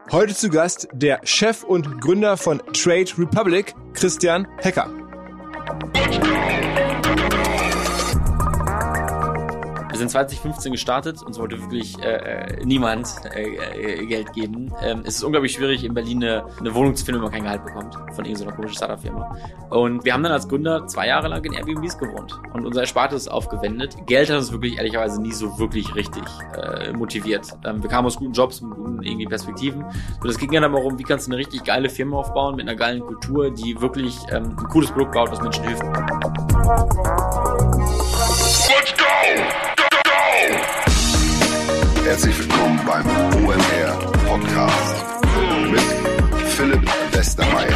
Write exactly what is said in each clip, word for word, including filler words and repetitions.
Heute zu Gast der Chef und Gründer von Trade Republic, Christian Hecker. Wir sind zwanzig fünfzehn gestartet, uns wollte wirklich äh, niemand äh, äh, Geld geben. Ähm, es ist unglaublich schwierig, in Berlin eine, eine Wohnung zu finden, wenn man kein Gehalt bekommt von irgendeiner komischen Startup-Firma. Und wir haben dann als Gründer zwei Jahre lang in Airbnbs gewohnt und unser Erspartes aufgewendet. Geld hat uns wirklich ehrlicherweise nie so wirklich richtig äh, motiviert. Ähm, wir kamen aus guten Jobs mit guten irgendwie Perspektiven. Und es ging dann aber darum, wie kannst du eine richtig geile Firma aufbauen mit einer geilen Kultur, die wirklich ähm, ein cooles Produkt baut, was Menschen hilft. Let's go! Herzlich willkommen beim O M R Podcast mit Philipp Westermeier.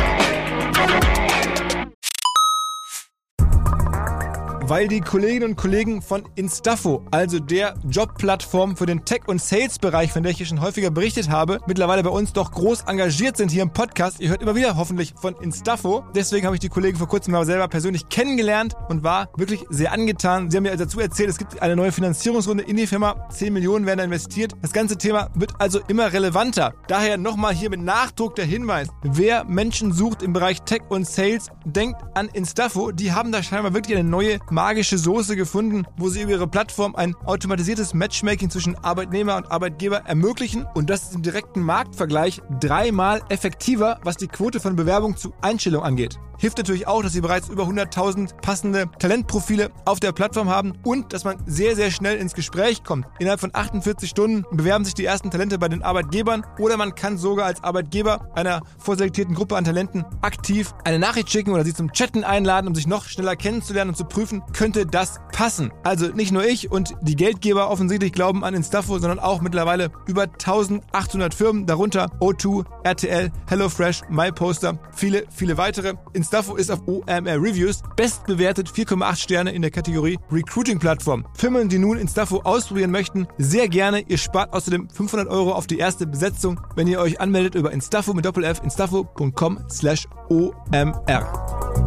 Weil die Kolleginnen und Kollegen von Instafo, also der Jobplattform für den Tech- und Sales-Bereich, von der ich hier schon häufiger berichtet habe, mittlerweile bei uns doch groß engagiert sind hier im Podcast. Ihr hört immer wieder hoffentlich von Instafo. Deswegen habe ich die Kollegen vor kurzem mal selber persönlich kennengelernt und war wirklich sehr angetan. Sie haben mir dazu erzählt, es gibt eine neue Finanzierungsrunde in die Firma. zehn Millionen werden da investiert. Das ganze Thema wird also immer relevanter. Daher nochmal hier mit Nachdruck der Hinweis. Wer Menschen sucht im Bereich Tech und Sales, denkt an Instafo. Die haben da scheinbar wirklich eine neue magische Soße gefunden, wo sie über ihre Plattform ein automatisiertes Matchmaking zwischen Arbeitnehmer und Arbeitgeber ermöglichen, und das ist im direkten Marktvergleich dreimal effektiver, was die Quote von Bewerbung zu Einstellung angeht. Hilft natürlich auch, dass sie bereits über hunderttausend passende Talentprofile auf der Plattform haben und dass man sehr, sehr schnell ins Gespräch kommt. Innerhalb von achtundvierzig Stunden bewerben sich die ersten Talente bei den Arbeitgebern, oder man kann sogar als Arbeitgeber einer vorselektierten Gruppe an Talenten aktiv eine Nachricht schicken oder sie zum Chatten einladen, um sich noch schneller kennenzulernen und zu prüfen, könnte das passen. Also nicht nur ich und die Geldgeber offensichtlich glauben an Instafo, sondern auch mittlerweile über eintausendachthundert Firmen, darunter O zwei, R T L, HelloFresh, MyPoster, viele, viele weitere. Instafo ist auf O M R Reviews bestbewertet, vier Komma acht Sterne in der Kategorie Recruiting-Plattform. Firmen, die nun Instafo ausprobieren möchten, sehr gerne. Ihr spart außerdem fünfhundert Euro auf die erste Besetzung, wenn ihr euch anmeldet über Instafo mit Doppel-F, instafo punkt com slash O M R.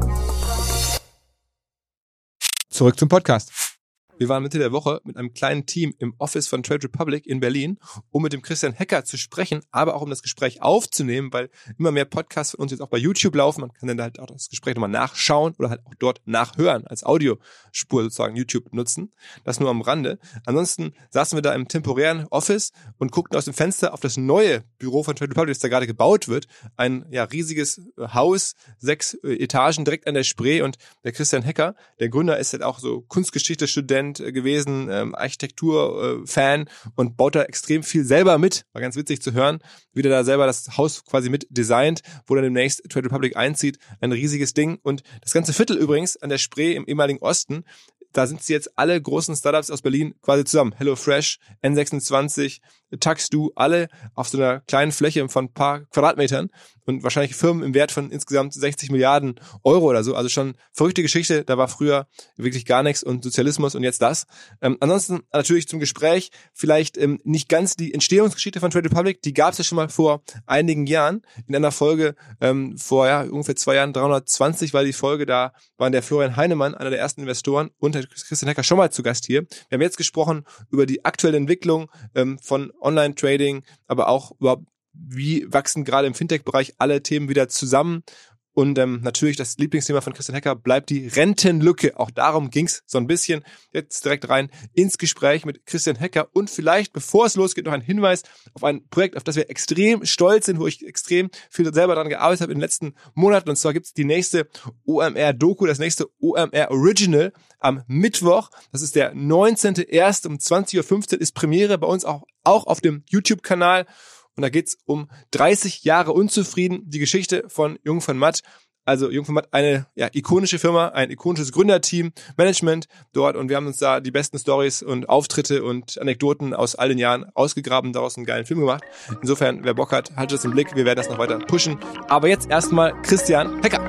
Zurück zum Podcast. Wir waren Mitte der Woche mit einem kleinen Team im Office von Trade Republic in Berlin, um mit dem Christian Hecker zu sprechen, aber auch um das Gespräch aufzunehmen, weil immer mehr Podcasts von uns jetzt auch bei YouTube laufen. Man kann dann halt auch das Gespräch nochmal nachschauen oder halt auch dort nachhören, als Audiospur sozusagen YouTube nutzen. Das nur am Rande. Ansonsten saßen wir da im temporären Office und guckten aus dem Fenster auf das neue Büro von Trade Republic, das da gerade gebaut wird. Ein ja riesiges Haus, sechs Etagen direkt an der Spree, und der Christian Hecker, der Gründer, ist halt auch so Kunstgeschichte-Student gewesen, ähm, Architektur-Fan, äh, und baut da extrem viel selber mit. War ganz witzig zu hören, wie der da selber das Haus quasi mit designt, wo dann demnächst Trade Republic einzieht. Ein riesiges Ding. Und das ganze Viertel übrigens an der Spree im ehemaligen Osten, da sind sie jetzt alle großen Startups aus Berlin quasi zusammen. HelloFresh, N sechsundzwanzig, Taxdu, alle auf so einer kleinen Fläche von ein paar Quadratmetern, und wahrscheinlich Firmen im Wert von insgesamt sechzig Milliarden Euro oder so. Also schon verrückte Geschichte. Da war früher wirklich gar nichts und Sozialismus und jetzt das. Ähm, ansonsten natürlich zum Gespräch vielleicht ähm, nicht ganz die Entstehungsgeschichte von Trade Republic. Die gab es ja schon mal vor einigen Jahren in einer Folge ähm, vor ja ungefähr zwei Jahren, dreihundertzwanzig war die Folge. Da waren der Florian Heinemann, einer der ersten Investoren, und der Christian Hecker schon mal zu Gast hier. Wir haben jetzt gesprochen über die aktuelle Entwicklung ähm, von Online-Trading, aber auch überhaupt, wie wachsen gerade im Fintech-Bereich alle Themen wieder zusammen. Und ähm, natürlich das Lieblingsthema von Christian Hecker bleibt die Rentenlücke. Auch darum ging's so ein bisschen. Jetzt direkt rein ins Gespräch mit Christian Hecker. Und vielleicht, bevor es losgeht, noch ein Hinweis auf ein Projekt, auf das wir extrem stolz sind, wo ich extrem viel selber daran gearbeitet habe in den letzten Monaten. Und zwar gibt's die nächste O M R-Doku, das nächste O M R-Original am Mittwoch. Das ist der neunzehnten ersten um zwanzig Uhr fünfzehn ist Premiere bei uns auch, auch auf dem YouTube-Kanal. Und da geht's um dreißig Jahre unzufrieden, die Geschichte von Jung von Matt. Also Jung von Matt, eine ja, ikonische Firma, ein ikonisches Gründerteam, Management dort, und wir haben uns da die besten Stories und Auftritte und Anekdoten aus all den Jahren ausgegraben, daraus einen geilen Film gemacht. Insofern, wer Bock hat, haltet es im Blick, wir werden das noch weiter pushen. Aber jetzt erstmal Christian Hecker.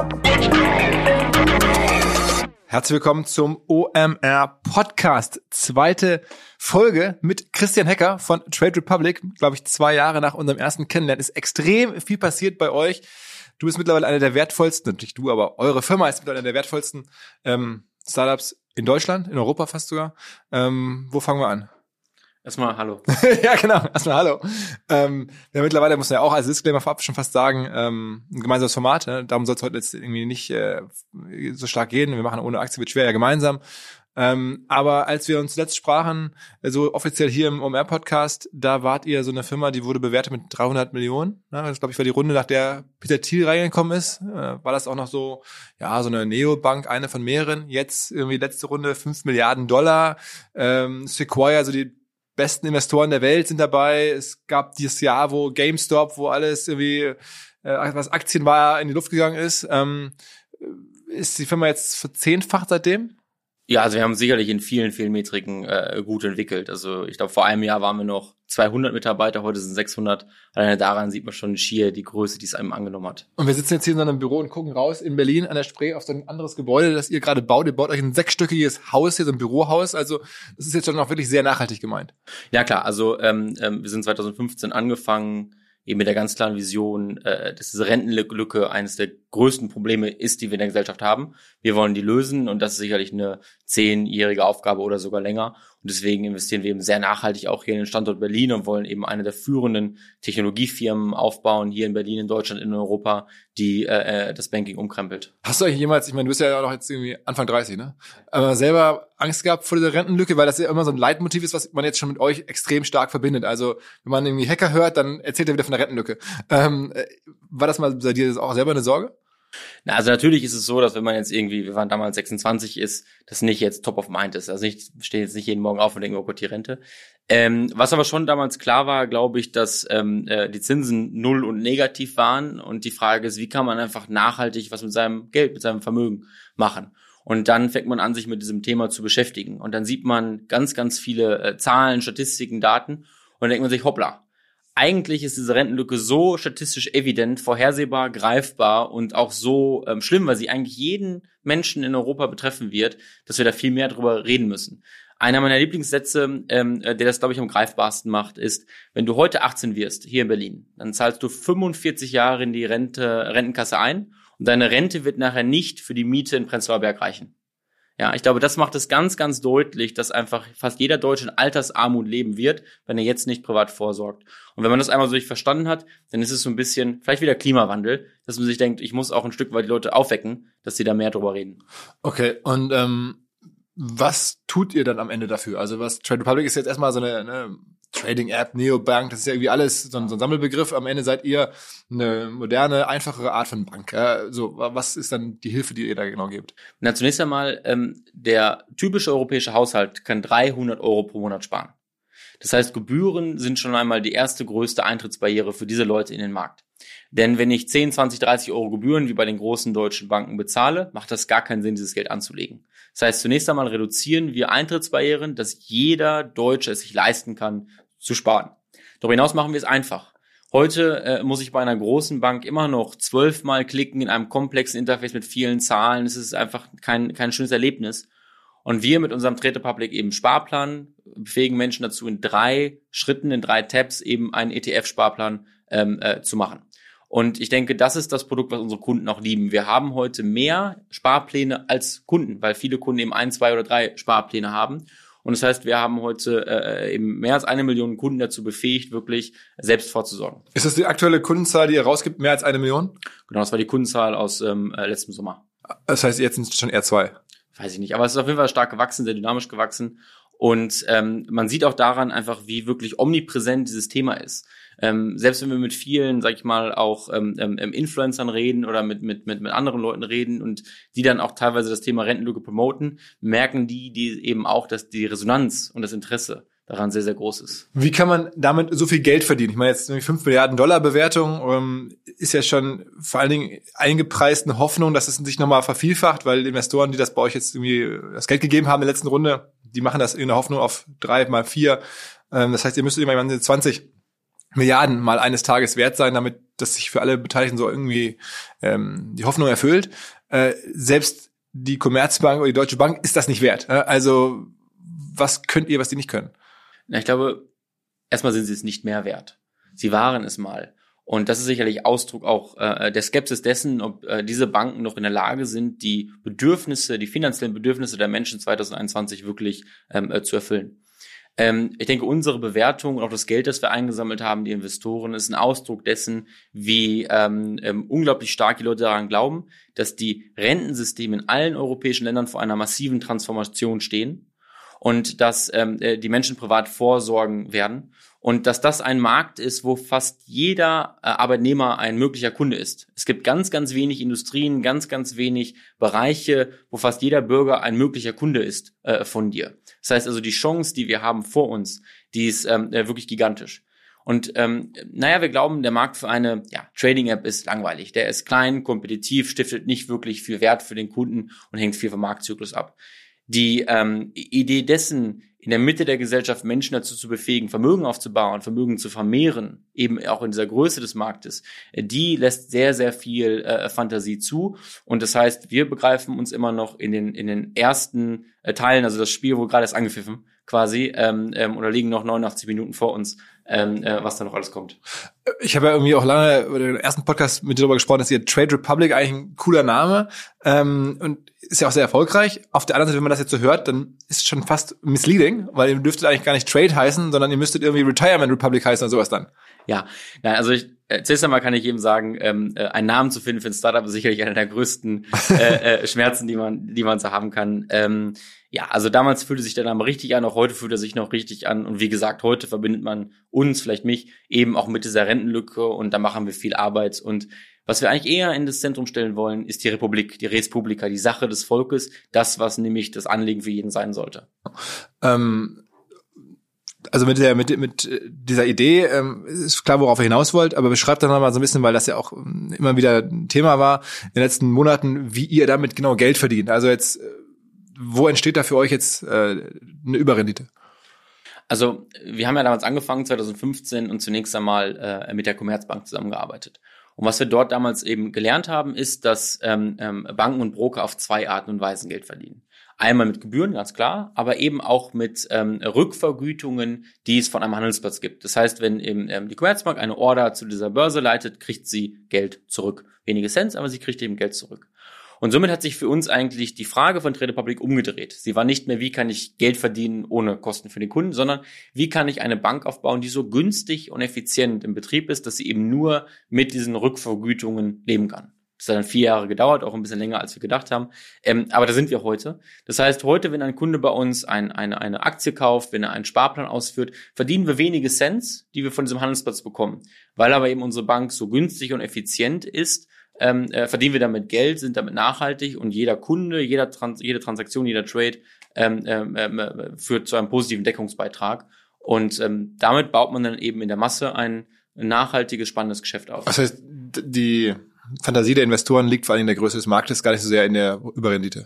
Herzlich willkommen zum O M R Podcast. Zweite Folge mit Christian Hecker von Trade Republic. Glaube ich, zwei Jahre nach unserem ersten Kennenlernen ist extrem viel passiert bei euch. Du bist mittlerweile einer der wertvollsten, nicht du, aber eure Firma ist mittlerweile einer der wertvollsten ähm, Startups in Deutschland, in Europa fast sogar. Ähm, wo fangen wir an? Erstmal hallo. Ja, genau. Erstmal hallo. Ähm, ja, mittlerweile muss man ja auch als Disclaimer vorab schon fast sagen, ähm, ein gemeinsames Format. Ne? Darum soll es heute jetzt irgendwie nicht äh, so stark gehen. Wir machen ohne Aktie wird schwer ja gemeinsam. Ähm, aber als wir uns letzt sprachen, so also offiziell hier im O M R-Podcast, da wart ihr so eine Firma, die wurde bewertet mit dreihundert Millionen. Ne? Das, glaube ich, war die Runde, nach der Peter Thiel reingekommen ist. Äh, war das auch noch so, ja, so eine Neobank, eine von mehreren. Jetzt irgendwie letzte Runde fünf Milliarden Dollar. Ähm, Sequoia, also die besten Investoren der Welt sind dabei. Es gab dieses Jahr, wo GameStop, wo alles irgendwie, äh, was Aktien war, in die Luft gegangen ist. Ähm, ist die Firma jetzt verzehnfacht seitdem? Ja, also wir haben sicherlich in vielen, vielen Metriken äh, gut entwickelt. Also ich glaube, vor einem Jahr waren wir noch zweihundert Mitarbeiter, heute sind sechshundert. Alleine daran sieht man schon schier die Größe, die es einem angenommen hat. Und wir sitzen jetzt hier in so einem Büro und gucken raus in Berlin an der Spree auf so ein anderes Gebäude, das ihr gerade baut. Ihr baut euch ein sechsstöckiges Haus hier, so ein Bürohaus. Also das ist jetzt schon auch wirklich sehr nachhaltig gemeint. Ja klar, also ähm, ähm, wir sind zweitausendfünfzehn angefangen, eben mit der ganz klaren Vision, äh, dass diese Rentenlücke eines der größten Probleme ist, die wir in der Gesellschaft haben. Wir wollen die lösen und das ist sicherlich eine zehnjährige Aufgabe oder sogar länger. Und deswegen investieren wir eben sehr nachhaltig auch hier in den Standort Berlin und wollen eben eine der führenden Technologiefirmen aufbauen, hier in Berlin, in Deutschland, in Europa, die äh, das Banking umkrempelt. Hast du eigentlich jemals, ich meine, du bist ja noch jetzt irgendwie Anfang dreißig, ne? Aber selber Angst gehabt vor dieser Rentenlücke, weil das ja immer so ein Leitmotiv ist, was man jetzt schon mit euch extrem stark verbindet. Also wenn man irgendwie Hacker hört, dann erzählt er wieder von der Rentenlücke. Ähm, war das mal bei dir auch selber eine Sorge? Na, also natürlich ist es so, dass wenn man jetzt irgendwie, wir waren damals sechsundzwanzig, ist, das nicht jetzt top of mind ist. Also ich stehe jetzt nicht jeden Morgen auf und denke, oh Gott, die Rente. Ähm, was aber schon damals klar war, glaube ich, dass ähm, äh, die Zinsen null und negativ waren. Und die Frage ist, wie kann man einfach nachhaltig was mit seinem Geld, mit seinem Vermögen machen? Und dann fängt man an, sich mit diesem Thema zu beschäftigen. Und dann sieht man ganz, ganz viele äh, Zahlen, Statistiken, Daten. Und dann denkt man sich, hoppla. Eigentlich ist diese Rentenlücke so statistisch evident, vorhersehbar, greifbar und auch so ähm, schlimm, weil sie eigentlich jeden Menschen in Europa betreffen wird, dass wir da viel mehr drüber reden müssen. Einer meiner Lieblingssätze, ähm, der das, glaube ich, am greifbarsten macht, ist, wenn du heute achtzehn wirst, hier in Berlin, dann zahlst du fünfundvierzig Jahre in die Rente, Rentenkasse ein und deine Rente wird nachher nicht für die Miete in Prenzlauer Berg reichen. Ja, ich glaube, das macht es ganz, ganz deutlich, dass einfach fast jeder Deutsche in Altersarmut leben wird, wenn er jetzt nicht privat vorsorgt. Und wenn man das einmal so richtig verstanden hat, dann ist es so ein bisschen, vielleicht wieder Klimawandel, dass man sich denkt, ich muss auch ein Stück weit die Leute aufwecken, dass sie da mehr drüber reden. Okay, und ähm, was tut ihr dann am Ende dafür? Also was Trade Republic ist jetzt erstmal so eine, eine Trading-App, Neobank, das ist ja irgendwie alles so ein, so ein Sammelbegriff. Am Ende seid ihr eine moderne, einfachere Art von Bank. Ja, so, was ist dann die Hilfe, die ihr da genau gebt? Na, zunächst einmal, ähm, der typische europäische Haushalt kann dreihundert Euro pro Monat sparen. Das heißt, Gebühren sind schon einmal die erste größte Eintrittsbarriere für diese Leute in den Markt. Denn wenn ich zehn, zwanzig, dreißig Euro Gebühren wie bei den großen deutschen Banken bezahle, macht das gar keinen Sinn, dieses Geld anzulegen. Das heißt, zunächst einmal reduzieren wir Eintrittsbarrieren, dass jeder Deutsche es sich leisten kann, zu sparen. Darüber hinaus machen wir es einfach. Heute äh, muss ich bei einer großen Bank immer noch zwölfmal klicken in einem komplexen Interface mit vielen Zahlen. Es ist einfach kein kein schönes Erlebnis. Und wir mit unserem Trade Republic eben Sparplan befähigen Menschen dazu, in drei Schritten, in drei Tabs eben einen E T F-Sparplan ähm, äh, zu machen. Und ich denke, das ist das Produkt, was unsere Kunden auch lieben. Wir haben heute mehr Sparpläne als Kunden, weil viele Kunden eben ein, zwei oder drei Sparpläne haben. Und das heißt, wir haben heute äh, eben mehr als eine Million Kunden dazu befähigt, wirklich selbst vorzusorgen. Ist das die aktuelle Kundenzahl, die ihr rausgibt, mehr als eine Million? Genau, das war die Kundenzahl aus ähm, äh, letztem Sommer. Das heißt, jetzt sind es schon eher zwei. Weiß ich nicht, aber es ist auf jeden Fall stark gewachsen, sehr dynamisch gewachsen. Und ähm, man sieht auch daran einfach, wie wirklich omnipräsent dieses Thema ist. Ähm, selbst wenn wir mit vielen, sag ich mal, auch ähm, ähm, Influencern reden oder mit mit mit mit anderen Leuten reden und die dann auch teilweise das Thema Rentenlücke promoten, merken die, die eben auch, dass die Resonanz und das Interesse daran sehr, sehr groß ist. Wie kann man damit so viel Geld verdienen? Ich meine, jetzt fünf Milliarden Dollar Bewertung ähm, ist ja schon vor allen Dingen eingepreist eine Hoffnung, dass es sich nochmal vervielfacht, weil Investoren, die das bei euch jetzt irgendwie das Geld gegeben haben in der letzten Runde, die machen das in der Hoffnung auf drei mal vier. Ähm, das heißt, ihr müsstet immer zwanzig Milliarden mal eines Tages wert sein, damit das sich für alle Beteiligten so irgendwie ähm, die Hoffnung erfüllt. Äh, selbst die Commerzbank oder die Deutsche Bank ist das nicht wert. Äh? Also was könnt ihr, was die nicht können? Na, ich glaube, erstmal sind sie es nicht mehr wert. Sie waren es mal. Und das ist sicherlich Ausdruck auch äh, der Skepsis dessen, ob äh, diese Banken noch in der Lage sind, die Bedürfnisse, die finanziellen Bedürfnisse der Menschen zwanzig einundzwanzig wirklich ähm, äh, zu erfüllen. Ähm, ich denke, unsere Bewertung und auch das Geld, das wir eingesammelt haben, die Investoren, ist ein Ausdruck dessen, wie ähm, ähm, unglaublich stark die Leute daran glauben, dass die Rentensysteme in allen europäischen Ländern vor einer massiven Transformation stehen und dass ähm, die Menschen privat vorsorgen werden und dass das ein Markt ist, wo fast jeder äh, Arbeitnehmer ein möglicher Kunde ist. Es gibt ganz, ganz wenig Industrien, ganz, ganz wenig Bereiche, wo fast jeder Bürger ein möglicher Kunde ist äh, von dir. Das heißt also, die Chance, die wir haben vor uns, die ist ähm, wirklich gigantisch. Und ähm, naja, wir glauben, der Markt für eine ja, Trading-App ist langweilig. Der ist klein, kompetitiv, stiftet nicht wirklich viel Wert für den Kunden und hängt viel vom Marktzyklus ab. Die ähm, Idee dessen, in der Mitte der Gesellschaft Menschen dazu zu befähigen, Vermögen aufzubauen, Vermögen zu vermehren, eben auch in dieser Größe des Marktes, die lässt sehr, sehr viel äh, Fantasie zu. Und das heißt, wir begreifen uns immer noch in den in den ersten äh, Teilen, also das Spiel wurde gerade erst angepfiffen, quasi, ähm, ähm, oder liegen noch neunundachtzig Minuten vor uns, ähm, äh, was da noch alles kommt. Ich habe ja irgendwie auch lange über den ersten Podcast mit dir darüber gesprochen, dass ihr Trade Republic eigentlich ein cooler Name ähm, und ist ja auch sehr erfolgreich. Auf der anderen Seite, wenn man das jetzt so hört, dann ist es schon fast misleading, weil ihr dürftet eigentlich gar nicht Trade heißen, sondern ihr müsstet irgendwie Retirement Republic heißen oder sowas dann. Ja, nein, also ich, äh, zuerst einmal kann ich jedem sagen, ähm, äh, einen Namen zu finden für ein Startup ist sicherlich einer der größten äh, äh, Schmerzen, die man, die man so haben kann. Ähm, ja, also damals fühlte sich der Name richtig an, auch heute fühlt er sich noch richtig an. Und wie gesagt, heute verbindet man uns, vielleicht mich, eben auch mit dieser Rentenlücke und da machen wir viel Arbeit. Und was wir eigentlich eher in das Zentrum stellen wollen, ist die Republik, die Res Publica, die Sache des Volkes, das, was nämlich das Anliegen für jeden sein sollte. Ähm Also mit der mit mit dieser Idee ähm, ist klar, worauf ihr hinaus wollt, aber beschreibt dann noch mal so ein bisschen, weil das ja auch immer wieder ein Thema war in den letzten Monaten, wie ihr damit genau Geld verdient. Also jetzt, wo entsteht da für euch jetzt äh, eine Überrendite? Also wir haben ja damals angefangen, zwanzig fünfzehn, und zunächst einmal äh, mit der Commerzbank zusammengearbeitet. Und was wir dort damals eben gelernt haben, ist, dass ähm, ähm, Banken und Broker auf zwei Arten und Weisen Geld verdienen. Einmal mit Gebühren, ganz klar, aber eben auch mit ähm, Rückvergütungen, die es von einem Handelsplatz gibt. Das heißt, wenn eben ähm, die Commerzbank eine Order zu dieser Börse leitet, kriegt sie Geld zurück. Wenige Cent, aber sie kriegt eben Geld zurück. Und somit hat sich für uns eigentlich die Frage von Trade Republic umgedreht. Sie war nicht mehr, wie kann ich Geld verdienen ohne Kosten für den Kunden, sondern wie kann ich eine Bank aufbauen, die so günstig und effizient im Betrieb ist, dass sie eben nur mit diesen Rückvergütungen leben kann. Das hat dann vier Jahre gedauert, auch ein bisschen länger, als wir gedacht haben. Ähm, aber da sind wir heute. Das heißt, heute, wenn ein Kunde bei uns ein, eine, eine Aktie kauft, wenn er einen Sparplan ausführt, verdienen wir wenige Cents, die wir von diesem Handelsplatz bekommen. Weil aber eben unsere Bank so günstig und effizient ist, ähm, äh, verdienen wir damit Geld, sind damit nachhaltig und jeder Kunde, jeder Trans- jede Transaktion, jeder Trade ähm, ähm, äh, führt zu einem positiven Deckungsbeitrag. Und ähm, damit baut man dann eben in der Masse ein nachhaltiges, spannendes Geschäft auf. Das heißt, die Fantasie der Investoren liegt vor allem in der Größe des Marktes, gar nicht so sehr in der Überrendite.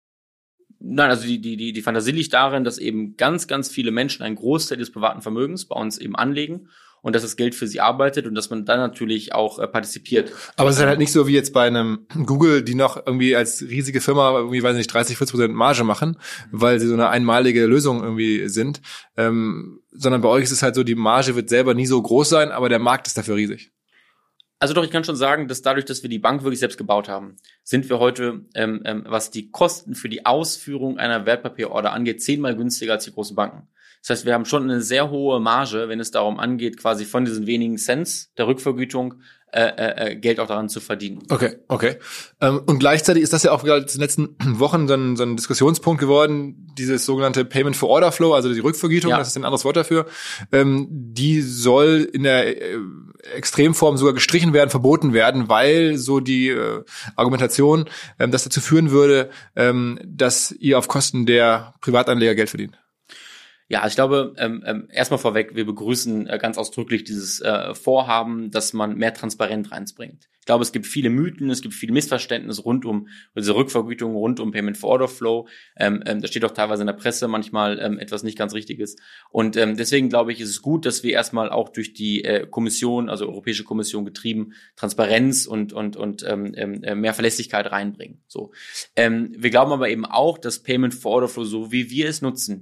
Nein, also die, die, die, die Fantasie liegt darin, dass eben ganz, ganz viele Menschen einen Großteil des privaten Vermögens bei uns eben anlegen und dass das Geld für sie arbeitet und dass man dann natürlich auch äh, partizipiert. Aber es ist halt nicht so wie jetzt bei einem Google, die noch irgendwie als riesige Firma irgendwie, weiß nicht, dreißig, vierzig Prozent Marge machen, weil sie so eine einmalige Lösung irgendwie sind, ähm, sondern bei euch ist es halt so, die Marge wird selber nie so groß sein, aber der Markt ist dafür riesig. Also doch, ich kann schon sagen, dass dadurch, dass wir die Bank wirklich selbst gebaut haben, sind wir heute, ähm, ähm, was die Kosten für die Ausführung einer Wertpapierorder angeht, zehnmal günstiger als die großen Banken. Das heißt, wir haben schon eine sehr hohe Marge, wenn es darum angeht, quasi von diesen wenigen Cents der Rückvergütung äh, äh, Geld auch daran zu verdienen. Okay, okay. Ähm, und gleichzeitig ist das ja auch gerade in den letzten Wochen so ein, so ein Diskussionspunkt geworden, dieses sogenannte Payment for Order Flow, also die Rückvergütung, ja. Das ist ein anderes Wort dafür. Ähm, die soll in der äh, Extremform sogar gestrichen werden, verboten werden, weil so die äh, Argumentation, ähm, das dazu führen würde, ähm, dass ihr auf Kosten der Privatanleger Geld verdient. Ja, ich glaube, ähm, ähm, erstmal vorweg, wir begrüßen äh, ganz ausdrücklich dieses äh, Vorhaben, dass man mehr Transparenz reinbringt. Ich glaube, es gibt viele Mythen, es gibt viele Missverständnisse rund um diese Rückvergütung, rund um Payment for Order Flow. Ähm, ähm, da steht auch teilweise in der Presse manchmal ähm, etwas nicht ganz Richtiges. Und ähm, deswegen glaube ich, ist es gut, dass wir erstmal auch durch die äh, Kommission, also Europäische Kommission getrieben, Transparenz und und und ähm, äh, mehr Verlässlichkeit reinbringen. So, ähm, wir glauben aber eben auch, dass Payment for Order Flow, so wie wir es nutzen,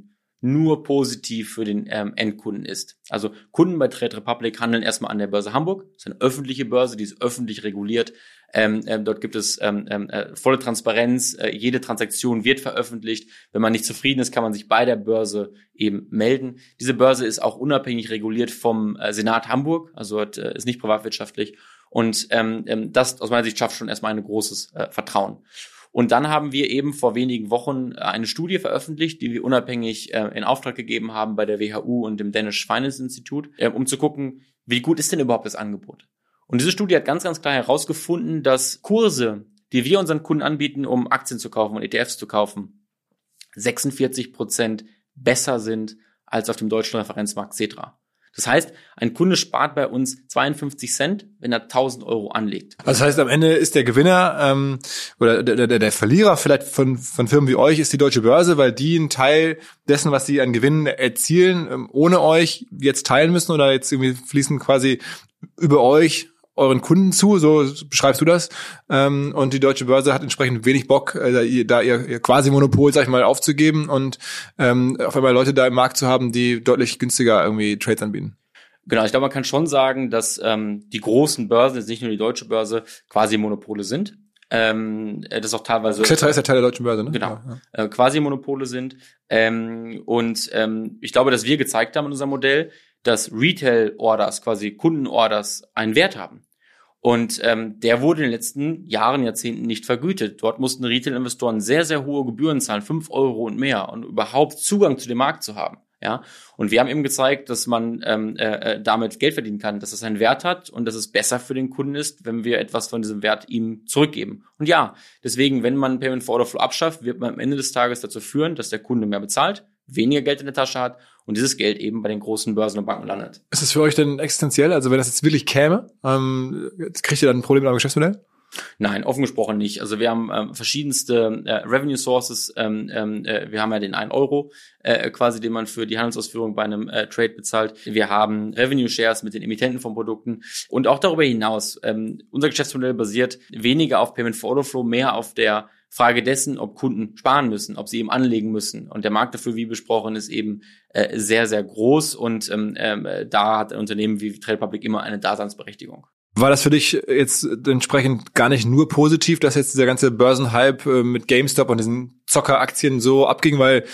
nur positiv für den ähm, Endkunden ist. Also Kunden bei Trade Republic handeln erstmal an der Börse Hamburg. Das ist eine öffentliche Börse, die ist öffentlich reguliert. Ähm, ähm, dort gibt es ähm, äh, volle Transparenz. Äh, jede Transaktion wird veröffentlicht. Wenn man nicht zufrieden ist, kann man sich bei der Börse eben melden. Diese Börse ist auch unabhängig reguliert vom äh, Senat Hamburg, also dort, äh, ist nicht privatwirtschaftlich. Und ähm, das aus meiner Sicht schafft schon erstmal ein großes äh, Vertrauen. Und dann haben wir eben vor wenigen Wochen eine Studie veröffentlicht, die wir unabhängig äh, in Auftrag gegeben haben bei der W H U und dem Danish Finance Institute, äh, um zu gucken, wie gut ist denn überhaupt das Angebot? Und diese Studie hat ganz, ganz klar herausgefunden, dass Kurse, die wir unseren Kunden anbieten, um Aktien zu kaufen und E T Fs zu kaufen, sechsundvierzig Prozent besser sind als auf dem deutschen Referenzmarkt Xetra. Das heißt, ein Kunde spart bei uns zweiundfünfzig Cent, wenn er tausend Euro anlegt. Also das heißt, am Ende ist der Gewinner ähm, oder der, der, der Verlierer vielleicht von, von Firmen wie euch ist die Deutsche Börse, weil die einen Teil dessen, was sie an Gewinnen erzielen, ähm, ohne euch jetzt teilen müssen oder jetzt irgendwie fließen quasi über euch euren Kunden zu, so beschreibst du das. Ähm, und die Deutsche Börse hat entsprechend wenig Bock, äh, da ihr, ihr quasi Monopol, sag ich mal, aufzugeben und ähm, auf einmal Leute da im Markt zu haben, die deutlich günstiger irgendwie Trades anbieten. Genau, ich glaube, man kann schon sagen, dass ähm, die großen Börsen, jetzt nicht nur die Deutsche Börse, quasi Monopole sind. Ähm, das auch teilweise. Xetra ist ja Teil der Deutschen Börse, ne? Genau, ja, ja. Äh, quasi Monopole sind. Ähm, und ähm, ich glaube, dass wir gezeigt haben in unserem Modell, dass Retail-Orders, quasi Kundenorders, einen Wert haben. Und ähm, der wurde in den letzten Jahren, Jahrzehnten nicht vergütet. Dort mussten Retail-Investoren sehr, sehr hohe Gebühren zahlen, fünf Euro und mehr, um überhaupt Zugang zu dem Markt zu haben. Ja, und wir haben eben gezeigt, dass man ähm, äh, damit Geld verdienen kann, dass es einen Wert hat und dass es besser für den Kunden ist, wenn wir etwas von diesem Wert ihm zurückgeben. Und ja, deswegen, wenn man Payment for Order Flow abschafft, wird man am Ende des Tages dazu führen, dass der Kunde mehr bezahlt, weniger Geld in der Tasche hat und dieses Geld eben bei den großen Börsen und Banken landet. Ist es für euch denn existenziell? Also wenn das jetzt wirklich käme, ähm, kriegt ihr dann ein Problem mit eurem Geschäftsmodell? Nein, offen gesprochen nicht. Also wir haben ähm, verschiedenste äh, Revenue Sources. Ähm, äh, wir haben ja den einen Euro äh, quasi, den man für die Handelsausführung bei einem äh, Trade bezahlt. Wir haben Revenue Shares mit den Emittenten von Produkten. Und auch darüber hinaus, ähm, unser Geschäftsmodell basiert weniger auf Payment for Order Flow, mehr auf der Frage dessen, ob Kunden sparen müssen, ob sie eben anlegen müssen. Und der Markt dafür, wie besprochen, ist eben äh, sehr, sehr groß. Und ähm, äh, da hat ein Unternehmen wie Trade Republic immer eine Daseinsberechtigung. War das für dich jetzt entsprechend gar nicht nur positiv, dass jetzt dieser ganze Börsenhype mit GameStop und diesen Zockeraktien so abging, weil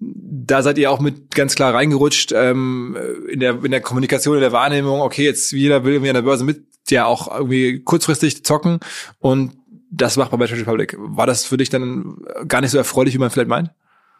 da seid ihr auch mit ganz klar reingerutscht ähm, in der in der Kommunikation, in der Wahrnehmung, okay, jetzt jeder will irgendwie an der Börse mit, ja auch irgendwie kurzfristig zocken und das macht man bei Trade Republic. War das für dich dann gar nicht so erfreulich, wie man vielleicht meint?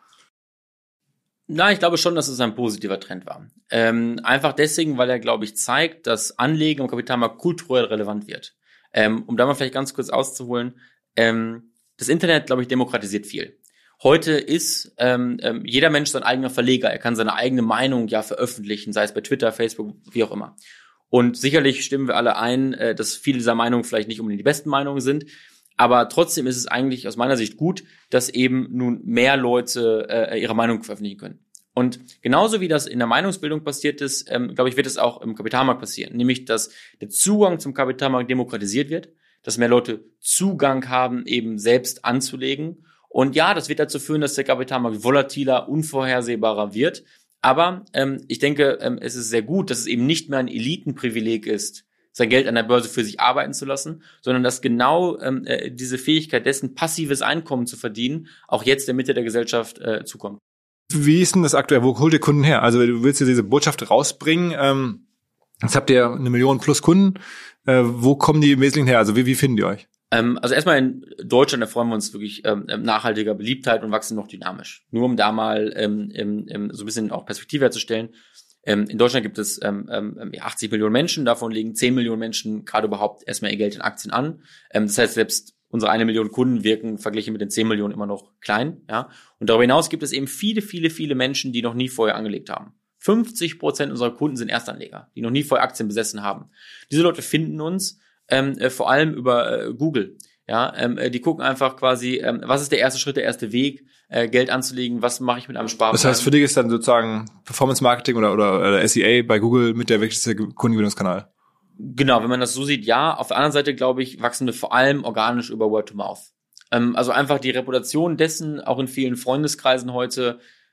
Na, ich glaube schon, dass es ein positiver Trend war. Ähm, einfach deswegen, weil er, glaube ich, zeigt, dass Anlegen am Kapitalmarkt kulturell relevant wird. Ähm, um da mal vielleicht ganz kurz auszuholen, ähm, das Internet, glaube ich, demokratisiert viel. Heute ist ähm, ähm, jeder Mensch sein eigener Verleger. Er kann seine eigene Meinung ja veröffentlichen, sei es bei Twitter, Facebook, wie auch immer. Und sicherlich stimmen wir alle ein, äh, dass viele dieser Meinungen vielleicht nicht unbedingt die besten Meinungen sind. Aber trotzdem ist es eigentlich aus meiner Sicht gut, dass eben nun mehr Leute äh, ihre Meinung veröffentlichen können. Und genauso wie das in der Meinungsbildung passiert ist, ähm, glaube ich, wird es auch im Kapitalmarkt passieren. Nämlich, dass der Zugang zum Kapitalmarkt demokratisiert wird, dass mehr Leute Zugang haben, eben selbst anzulegen. Und ja, das wird dazu führen, dass der Kapitalmarkt volatiler, unvorhersehbarer wird. Aber ähm, ich denke, ähm, es ist sehr gut, dass es eben nicht mehr ein Elitenprivileg ist, sein Geld an der Börse für sich arbeiten zu lassen, sondern dass genau ähm, äh, diese Fähigkeit dessen, passives Einkommen zu verdienen, auch jetzt der Mitte der Gesellschaft äh, zukommt. Wie ist denn das aktuell? Wo holt ihr Kunden her? Also du willst ja diese Botschaft rausbringen. Ähm, jetzt habt ihr eine Million plus Kunden. Äh, wo kommen die im Wesentlichen her? Also wie, wie finden die euch? Ähm, also erstmal in Deutschland erfreuen wir uns wirklich ähm, nachhaltiger Beliebtheit und wachsen noch dynamisch. Nur um da mal ähm, ähm, so ein bisschen auch Perspektive herzustellen. Ähm, in Deutschland gibt es ähm, ähm, achtzig Millionen Menschen, davon legen zehn Millionen Menschen gerade überhaupt erstmal ihr Geld in Aktien an. Ähm, das heißt, selbst unsere eine Million Kunden wirken verglichen mit den zehn Millionen immer noch klein. Ja. Und darüber hinaus gibt es eben viele, viele, viele Menschen, die noch nie vorher angelegt haben. fünfzig Prozent unserer Kunden sind Erstanleger, die noch nie vorher Aktien besessen haben. Diese Leute finden uns ähm, äh, vor allem über äh, Google. Ja, ähm, die gucken einfach quasi, ähm, was ist der erste Schritt, der erste Weg, äh, Geld anzulegen, was mache ich mit einem Sparplan. Das heißt, für dich ist dann sozusagen Performance Marketing oder, oder, oder S E A bei Google mit der wichtigste Kundengewinnungskanal? Genau, wenn man das so sieht, ja. Auf der anderen Seite, glaube ich, wachsen wir vor allem organisch über Word to Mouth. Ähm, also einfach die Reputation dessen, auch in vielen Freundeskreisen heute,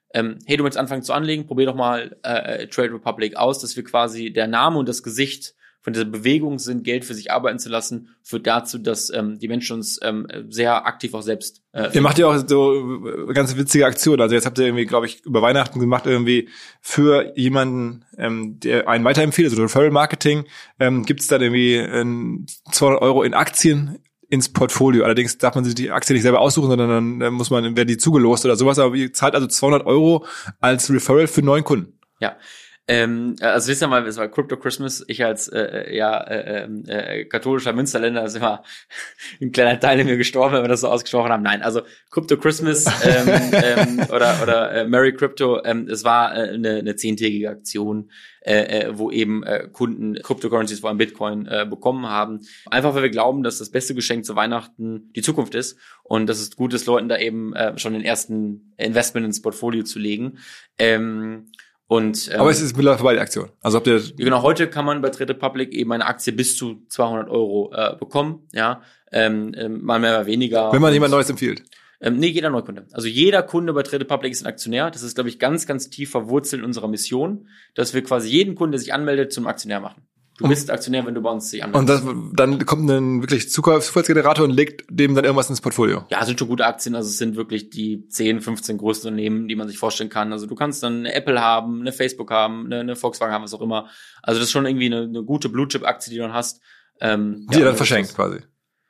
ähm, hey, du möchtest anfangen zu anlegen, probier doch mal äh, Trade Republic aus, dass wir quasi der Name und das Gesicht von dieser Bewegung sind, Geld für sich arbeiten zu lassen, führt dazu, dass ähm, die Menschen uns ähm, sehr aktiv auch selbst äh, Ihr macht ja auch so ganz witzige Aktionen. Also jetzt habt ihr irgendwie, glaube ich, über Weihnachten gemacht, irgendwie für jemanden, ähm, der einen weiterempfiehlt, also Referral Marketing, ähm, gibt es dann irgendwie äh, zweihundert Euro in Aktien ins Portfolio. Allerdings darf man sich die Aktie nicht selber aussuchen, sondern dann äh, muss man, werden die zugelost oder sowas. Aber ihr zahlt also zweihundert Euro als Referral für neuen Kunden. Ja. Ähm, also wisst ihr mal, es war Crypto Christmas. Ich als äh, ja äh, äh, katholischer Münsterländer ist immer ein kleiner Teil in mir gestorben, wenn wir das so ausgesprochen haben. Nein, also Crypto Christmas ähm, ähm, oder oder äh, Merry Crypto. Ähm, es war äh, eine, eine zehntägige Aktion, äh, äh, wo eben äh, Kunden Cryptocurrencies, vor allem Bitcoin, äh, bekommen haben. Einfach weil wir glauben, dass das beste Geschenk zu Weihnachten die Zukunft ist und dass es gut ist, Leuten da eben äh, schon den ersten Investment ins Portfolio zu legen. Ähm, Und, ähm, aber es ist mittlerweile vorbei, die Aktion. Also habt ihr genau, heute kann man bei Trade Republic eben eine Aktie bis zu zweihundert Euro äh, bekommen, ja, ähm, ähm, mal mehr, mal weniger. Wenn man jemand Neues empfiehlt. Ähm, nee, jeder Neukunde. Also jeder Kunde bei Trade Republic ist ein Aktionär. Das ist, glaube ich, ganz, ganz tief verwurzelt in unserer Mission, dass wir quasi jeden Kunden, der sich anmeldet, zum Aktionär machen. Du und, bist Aktionär, wenn du bei uns dich anmeldest. Und das, dann kommt ein wirklich Zufallsgenerator und legt dem dann irgendwas ins Portfolio. Ja, es sind schon gute Aktien. Also es sind wirklich die zehn, fünfzehn größten Unternehmen, die man sich vorstellen kann. Also du kannst dann eine Apple haben, eine Facebook haben, eine, eine Volkswagen haben, was auch immer. Also das ist schon irgendwie eine, eine gute Blue-Chip-Aktie, die du dann hast. Ähm, die ja, ihr dann verschenkt quasi.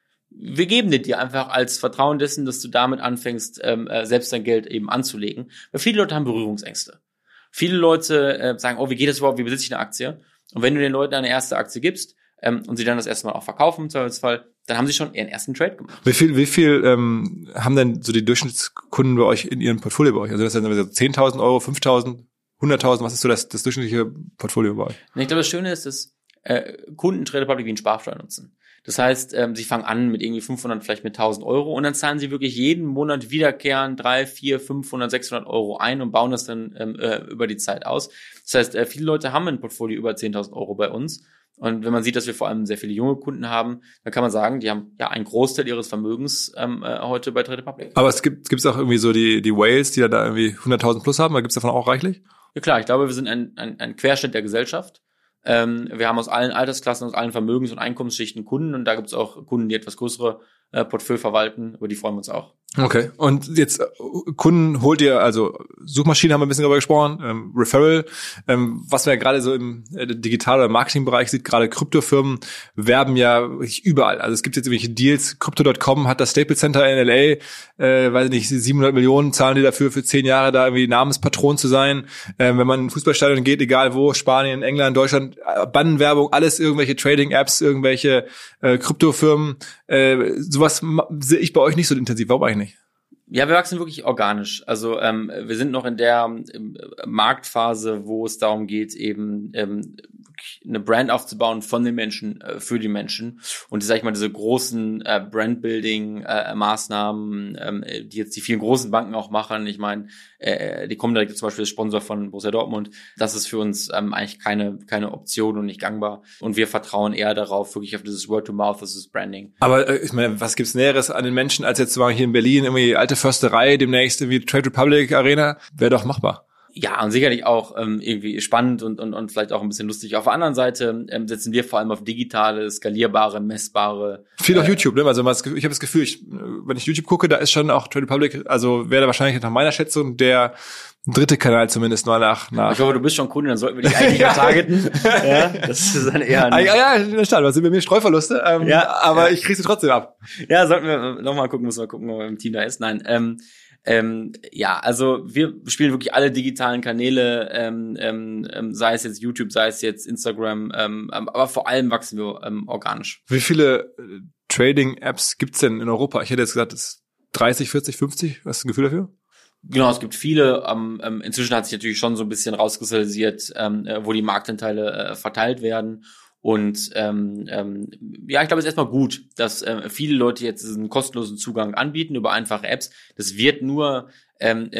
Wir geben dir die einfach als Vertrauen dessen, dass du damit anfängst, ähm, äh, selbst dein Geld eben anzulegen. Weil viele Leute haben Berührungsängste. Viele Leute äh, sagen, oh, wie geht das überhaupt, wie besitze ich eine Aktie? Und wenn du den Leuten eine erste Aktie gibst ähm, und sie dann das erste Mal auch verkaufen im Zweifelsfall, dann haben sie schon ihren ersten Trade gemacht. Wie viel, wie viel ähm, haben denn so die Durchschnittskunden bei euch in ihrem Portfolio bei euch? Also das sind so zehntausend Euro, fünftausend, hunderttausend, was ist so das, das durchschnittliche Portfolio bei euch? Ich glaube, das Schöne ist, dass äh, Kunden Trade Republic wie einen Sparsteuer nutzen. Das heißt, ähm, sie fangen an mit irgendwie fünfhundert, vielleicht mit tausend Euro und dann zahlen sie wirklich jeden Monat wiederkehrend drei, vier, fünfhundert, sechshundert Euro ein und bauen das dann ähm, äh, über die Zeit aus. Das heißt, äh, viele Leute haben ein Portfolio über zehntausend Euro bei uns. Und wenn man sieht, dass wir vor allem sehr viele junge Kunden haben, dann kann man sagen, die haben ja einen Großteil ihres Vermögens ähm, äh, heute bei Trade Republic. Aber es gibt gibt's auch irgendwie so die die Whales, die da irgendwie hunderttausend plus haben, da gibt's davon auch reichlich? Ja klar, ich glaube, wir sind ein, ein, ein Querschnitt der Gesellschaft. Ähm, wir haben aus allen Altersklassen, aus allen Vermögens- und Einkommensschichten Kunden und da gibt's auch Kunden, die etwas größere äh, Portfolio verwalten, über die freuen wir uns auch. Okay, und jetzt äh, Kunden holt ihr, also Suchmaschinen haben wir ein bisschen darüber gesprochen, ähm, Referral, ähm, was man ja gerade so im äh, Digital- oder Marketingbereich sieht, gerade Kryptofirmen werben ja wirklich überall. Also es gibt jetzt irgendwelche Deals, Crypto Punkt com hat das Staples Center in L A, äh, weiß nicht, siebenhundert Millionen zahlen die dafür, für zehn Jahre da irgendwie Namenspatron zu sein. Ähm, wenn man in ein Fußballstadion geht, egal wo, Spanien, England, Deutschland, Bannenwerbung, alles irgendwelche Trading-Apps, irgendwelche äh, Kryptofirmen, äh, sowas sehe ich bei euch nicht so intensiv. Warum eigentlich nicht? Ja, wir wachsen wirklich organisch. Also ähm, wir sind noch in der ähm, Marktphase, wo es darum geht, eben ähm, eine Brand aufzubauen von den Menschen äh, für die Menschen. Und sag ich mal, diese großen äh, Brand-Building-Maßnahmen, äh, ähm, die jetzt die vielen großen Banken auch machen. Ich meine, äh, die kommen direkt zum Beispiel als Sponsor von Borussia Dortmund. Das ist für uns ähm, eigentlich keine keine Option und nicht gangbar. Und wir vertrauen eher darauf, wirklich auf dieses Word-to-Mouth, das ist Branding. Aber äh, ich meine, was gibt's Näheres an den Menschen, als jetzt mal hier in Berlin irgendwie alte Försterei, demnächst irgendwie Trade Republic Arena? Wäre doch machbar. Ja, und sicherlich auch ähm, irgendwie spannend und, und und vielleicht auch ein bisschen lustig. Auf der anderen Seite ähm, setzen wir vor allem auf digitale, skalierbare, messbare. Viel äh, auf YouTube, ne? Also ich habe das Gefühl, ich, wenn ich YouTube gucke, da ist schon auch Trade Republic, also wäre da wahrscheinlich nach meiner Schätzung der dritte Kanal zumindest mal nach. nach. Ich hoffe, du bist schon Kunde, dann sollten wir dich eigentlich targeten. Ja, das ist dann eher ein ja, ja, in der Stadt, was sind bei mir Streuverluste, ähm, ja, aber ja. Ich krieg sie trotzdem ab. Ja, sollten wir nochmal gucken, müssen wir gucken, ob im Team da ist. Nein, ähm, Ähm, ja, also wir spielen wirklich alle digitalen Kanäle, ähm, ähm, sei es jetzt YouTube, sei es jetzt Instagram, ähm, aber vor allem wachsen wir ähm, organisch. Wie viele äh, Trading-Apps gibt's denn in Europa? Ich hätte jetzt gesagt, das ist dreißig, vierzig, fünfzig. Was ist ein Gefühl dafür? Genau, es gibt viele. Ähm, ähm, inzwischen hat sich natürlich schon so ein bisschen rauskristallisiert, ähm, äh, wo die Marktanteile äh, verteilt werden. Und ähm, ähm, ja, ich glaube, es ist erstmal gut, dass äh, viele Leute jetzt diesen kostenlosen Zugang anbieten über einfache Apps. Das wird nur ähm, äh,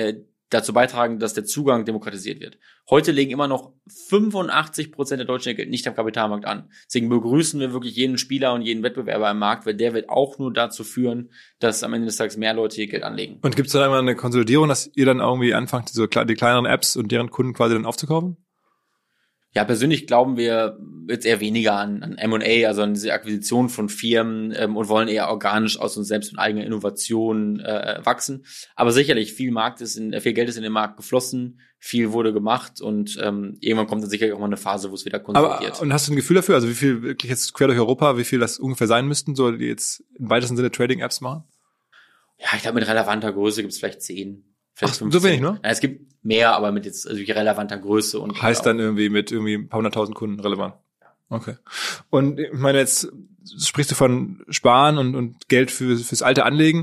dazu beitragen, dass der Zugang demokratisiert wird. Heute legen immer noch fünfundachtzig Prozent der Deutschen ihr Geld nicht am Kapitalmarkt an. Deswegen begrüßen wir wirklich jeden Spieler und jeden Wettbewerber im Markt, weil der wird auch nur dazu führen, dass am Ende des Tages mehr Leute ihr Geld anlegen. Und gibt es da einmal eine Konsolidierung, dass ihr dann irgendwie anfangt, so die kleineren Apps und deren Kunden quasi dann aufzukaufen? Ja, persönlich glauben wir jetzt eher weniger an, an M und A, also an diese Akquisition von Firmen ähm, und wollen eher organisch aus uns selbst und eigener Innovation äh, wachsen. Aber sicherlich, viel Markt ist in, viel Geld ist in den Markt geflossen, viel wurde gemacht und ähm, irgendwann kommt dann sicherlich auch mal eine Phase, wo es wieder konsolidiert. Aber, und hast du ein Gefühl dafür, also wie viel wirklich jetzt quer durch Europa, wie viel das ungefähr sein müssten, so die jetzt im weitesten Sinne Trading-Apps machen? Ja, ich glaube, mit relevanter Größe gibt es vielleicht zehn. Ach, so wenig, ne? Ja, es gibt mehr, aber mit jetzt also relevanter Größe. Und heißt dann irgendwie mit irgendwie ein paar hunderttausend Kunden relevant. Okay. Und ich meine, jetzt sprichst du von Sparen und, und Geld für, fürs alte Anlegen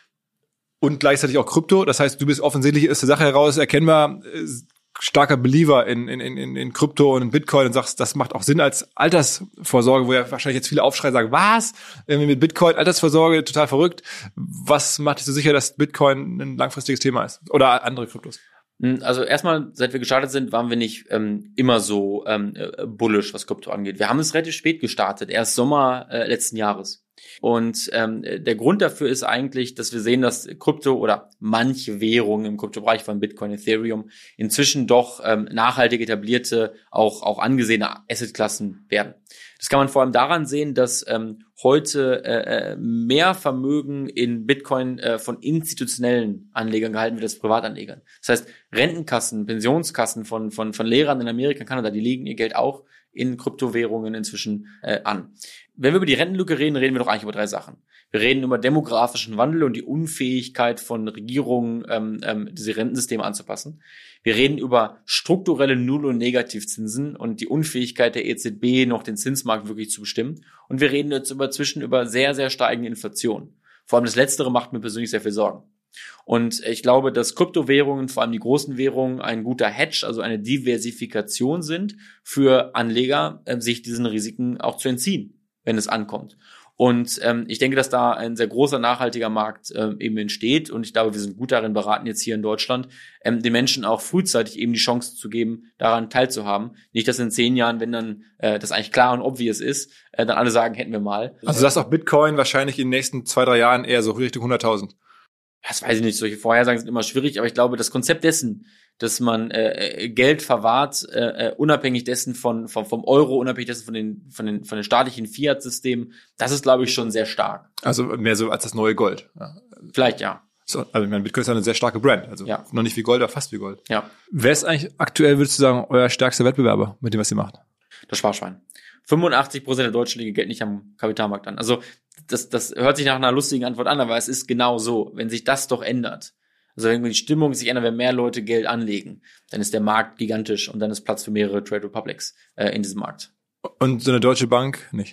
und gleichzeitig auch Krypto. Das heißt, du bist offensichtlich aus der Sache heraus erkennbar äh, starker Believer in, in, in, in Krypto und in Bitcoin und sagst, das macht auch Sinn als Altersvorsorge, wo ja wahrscheinlich jetzt viele Aufschrei sagen, was? Irgendwie mit Bitcoin, Altersvorsorge, total verrückt. Was macht dich so sicher, dass Bitcoin ein langfristiges Thema ist? Oder andere Kryptos? Also erstmal, seit wir gestartet sind, waren wir nicht ähm, immer so ähm, bullish, was Krypto angeht. Wir haben es relativ spät gestartet, erst Sommer äh, letzten Jahres. Und ähm, der Grund dafür ist eigentlich, dass wir sehen, dass Krypto oder manche Währungen im Kryptobereich von Bitcoin, Ethereum inzwischen doch ähm, nachhaltig etablierte, auch auch angesehene Assetklassen werden. Das kann man vor allem daran sehen, dass ähm, heute äh, mehr Vermögen in Bitcoin äh, von institutionellen Anlegern gehalten wird als Privatanlegern. Das heißt, Rentenkassen, Pensionskassen von von von Lehrern in Amerika, Kanada, die legen ihr Geld auch in Kryptowährungen inzwischen äh, an. Wenn wir über die Rentenlücke reden, reden wir doch eigentlich über drei Sachen. Wir reden über demografischen Wandel und die Unfähigkeit von Regierungen, ähm, ähm, diese Rentensysteme anzupassen. Wir reden über strukturelle Null- und Negativzinsen und die Unfähigkeit der E Z B, noch den Zinsmarkt wirklich zu bestimmen. Und wir reden jetzt über zwischen über sehr, sehr steigende Inflation. Vor allem das Letztere macht mir persönlich sehr viel Sorgen. Und ich glaube, dass Kryptowährungen, vor allem die großen Währungen, ein guter Hedge, also eine Diversifikation sind für Anleger, äh, sich diesen Risiken auch zu entziehen, wenn es ankommt. Und ähm, ich denke, dass da ein sehr großer nachhaltiger Markt äh, eben entsteht. Und ich glaube, wir sind gut darin beraten, jetzt hier in Deutschland, ähm, den Menschen auch frühzeitig eben die Chance zu geben, daran teilzuhaben. Nicht, dass in zehn Jahren, wenn dann äh, das eigentlich klar und obvious ist, äh, dann alle sagen, hätten wir mal. Also du sagst auch Bitcoin wahrscheinlich in den nächsten zwei, drei Jahren eher so Richtung hunderttausend. Das weiß ich nicht, solche Vorhersagen sind immer schwierig, aber ich glaube, das Konzept dessen, dass man äh, Geld verwahrt, äh, unabhängig dessen von, von vom Euro, unabhängig dessen von den von den von den staatlichen Fiat-Systemen, das ist, glaube ich, schon sehr stark. Also mehr so als das neue Gold. Ja. Vielleicht, ja. So, also ich meine, Bitcoin ist ja eine sehr starke Brand, also ja. Noch nicht wie Gold, aber fast wie Gold. Ja. Wer ist eigentlich aktuell, würdest du sagen, euer stärkster Wettbewerber mit dem, was ihr macht? Das Sparschwein. fünfundachtzig Prozent der Deutschen legen Geld nicht am Kapitalmarkt an. Also das, das hört sich nach einer lustigen Antwort an, aber es ist genau so. Wenn sich das doch ändert, also wenn die Stimmung sich ändert, wenn mehr Leute Geld anlegen, dann ist der Markt gigantisch und dann ist Platz für mehrere Trade Republics äh, in diesem Markt. Und so eine Deutsche Bank nicht?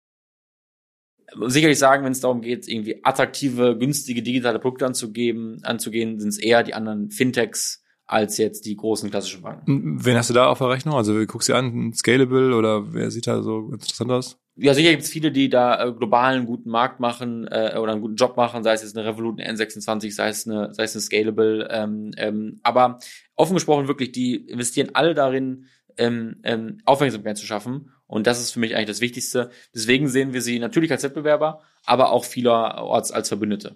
Sicherlich sagen, wenn es darum geht, irgendwie attraktive, günstige digitale Produkte anzugeben, anzugehen, sind es eher die anderen Fintechs als jetzt die großen klassischen Banken. Wen hast du da auf der Rechnung? Also guckst du dir an, Scalable oder wer sieht da so interessant aus? Ja, sicher gibt es viele, die da äh, global einen guten Markt machen äh, oder einen guten Job machen, sei es jetzt eine Revolut, eine N sechsundzwanzig, sei es eine, sei es eine Scalable. Ähm, ähm, aber offen gesprochen wirklich, die investieren alle darin, ähm, ähm, Aufmerksamkeit zu schaffen. Und das ist für mich eigentlich das Wichtigste. Deswegen sehen wir sie natürlich als Wettbewerber, aber auch vielerorts als Verbündete.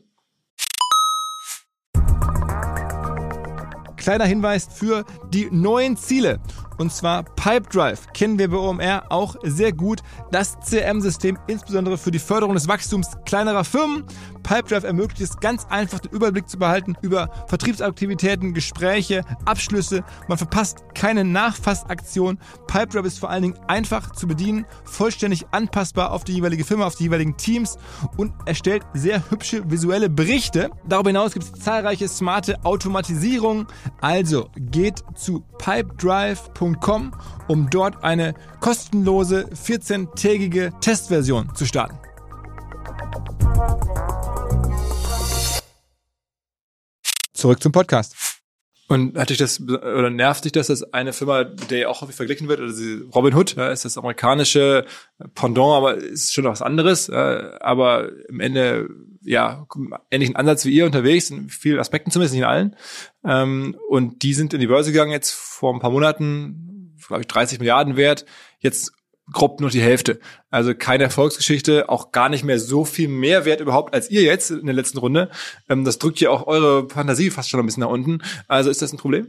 Kleiner Hinweis für die neuen Ziele. Und zwar Pipedrive kennen wir bei O M R auch sehr gut. Das C R M-System insbesondere für die Förderung des Wachstums kleinerer Firmen. Pipedrive ermöglicht es ganz einfach, den Überblick zu behalten über Vertriebsaktivitäten, Gespräche, Abschlüsse. Man verpasst keine Nachfassaktion. Pipedrive ist vor allen Dingen einfach zu bedienen, vollständig anpassbar auf die jeweilige Firma, auf die jeweiligen Teams und erstellt sehr hübsche visuelle Berichte. Darüber hinaus gibt es zahlreiche smarte Automatisierungen. Also geht zu pipedrive punkt com, um dort eine kostenlose vierzehntägige Testversion zu starten. Zurück zum Podcast. Und hat dich das, oder nervt dich das, dass eine Firma, mit der ja auch häufig verglichen wird, also Robinhood, ja, ist das amerikanische Pendant, aber ist schon was anderes, ja, aber im Ende, ja, ähnlichen Ansatz wie ihr unterwegs, in vielen Aspekten zumindest, nicht in allen. Ähm, und die sind in die Börse gegangen jetzt vor ein paar Monaten, glaube ich, dreißig Milliarden wert, jetzt grob nur die Hälfte. Also keine Erfolgsgeschichte, auch gar nicht mehr so viel mehr wert überhaupt als ihr jetzt in der letzten Runde. Ähm, das drückt ja auch eure Fantasie fast schon ein bisschen nach unten. Also ist das ein Problem?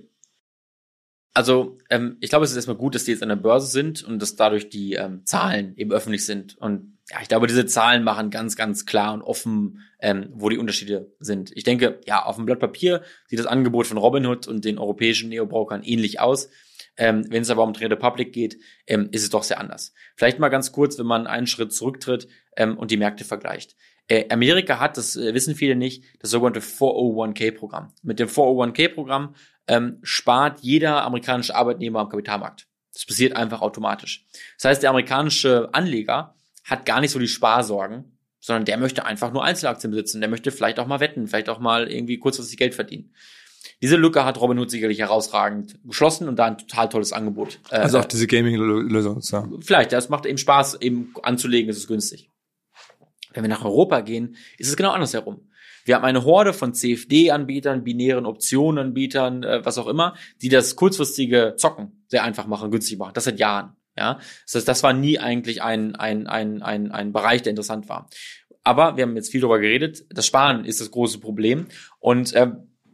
Also ähm, ich glaube, es ist erstmal gut, dass die jetzt an der Börse sind und dass dadurch die ähm, Zahlen eben öffentlich sind. Und ja, ich glaube, diese Zahlen machen ganz, ganz klar und offen, ähm, wo die Unterschiede sind. Ich denke, ja, auf dem Blatt Papier sieht das Angebot von Robinhood und den europäischen Neobrokern ähnlich aus. Ähm, wenn es aber um Trade Republic geht, ähm, ist es doch sehr anders. Vielleicht mal ganz kurz, wenn man einen Schritt zurücktritt ähm, und die Märkte vergleicht. Äh, Amerika hat, das äh, wissen viele nicht, das sogenannte four oh one k Programm. Mit dem four oh one k Programm ähm, spart jeder amerikanische Arbeitnehmer am Kapitalmarkt. Das passiert einfach automatisch. Das heißt, der amerikanische Anleger hat gar nicht so die Sparsorgen, sondern der möchte einfach nur Einzelaktien besitzen. Der möchte vielleicht auch mal wetten, vielleicht auch mal irgendwie kurzfristig Geld verdienen. Diese Lücke hat Robinhood sicherlich herausragend geschlossen und da ein total tolles Angebot. Also auch diese Gaming-Lösung. Ja. Vielleicht, das macht eben Spaß, eben anzulegen, es ist günstig. Wenn wir nach Europa gehen, ist es genau andersherum. Wir haben eine Horde von C F D-Anbietern, binären Optionenanbietern, äh, was auch immer, die das kurzfristige Zocken sehr einfach machen, günstig machen. Das seit Jahren. Ja, das heißt, das war nie eigentlich ein ein ein ein ein Bereich, der interessant war. Aber wir haben jetzt viel darüber geredet. Das Sparen ist das große Problem und äh,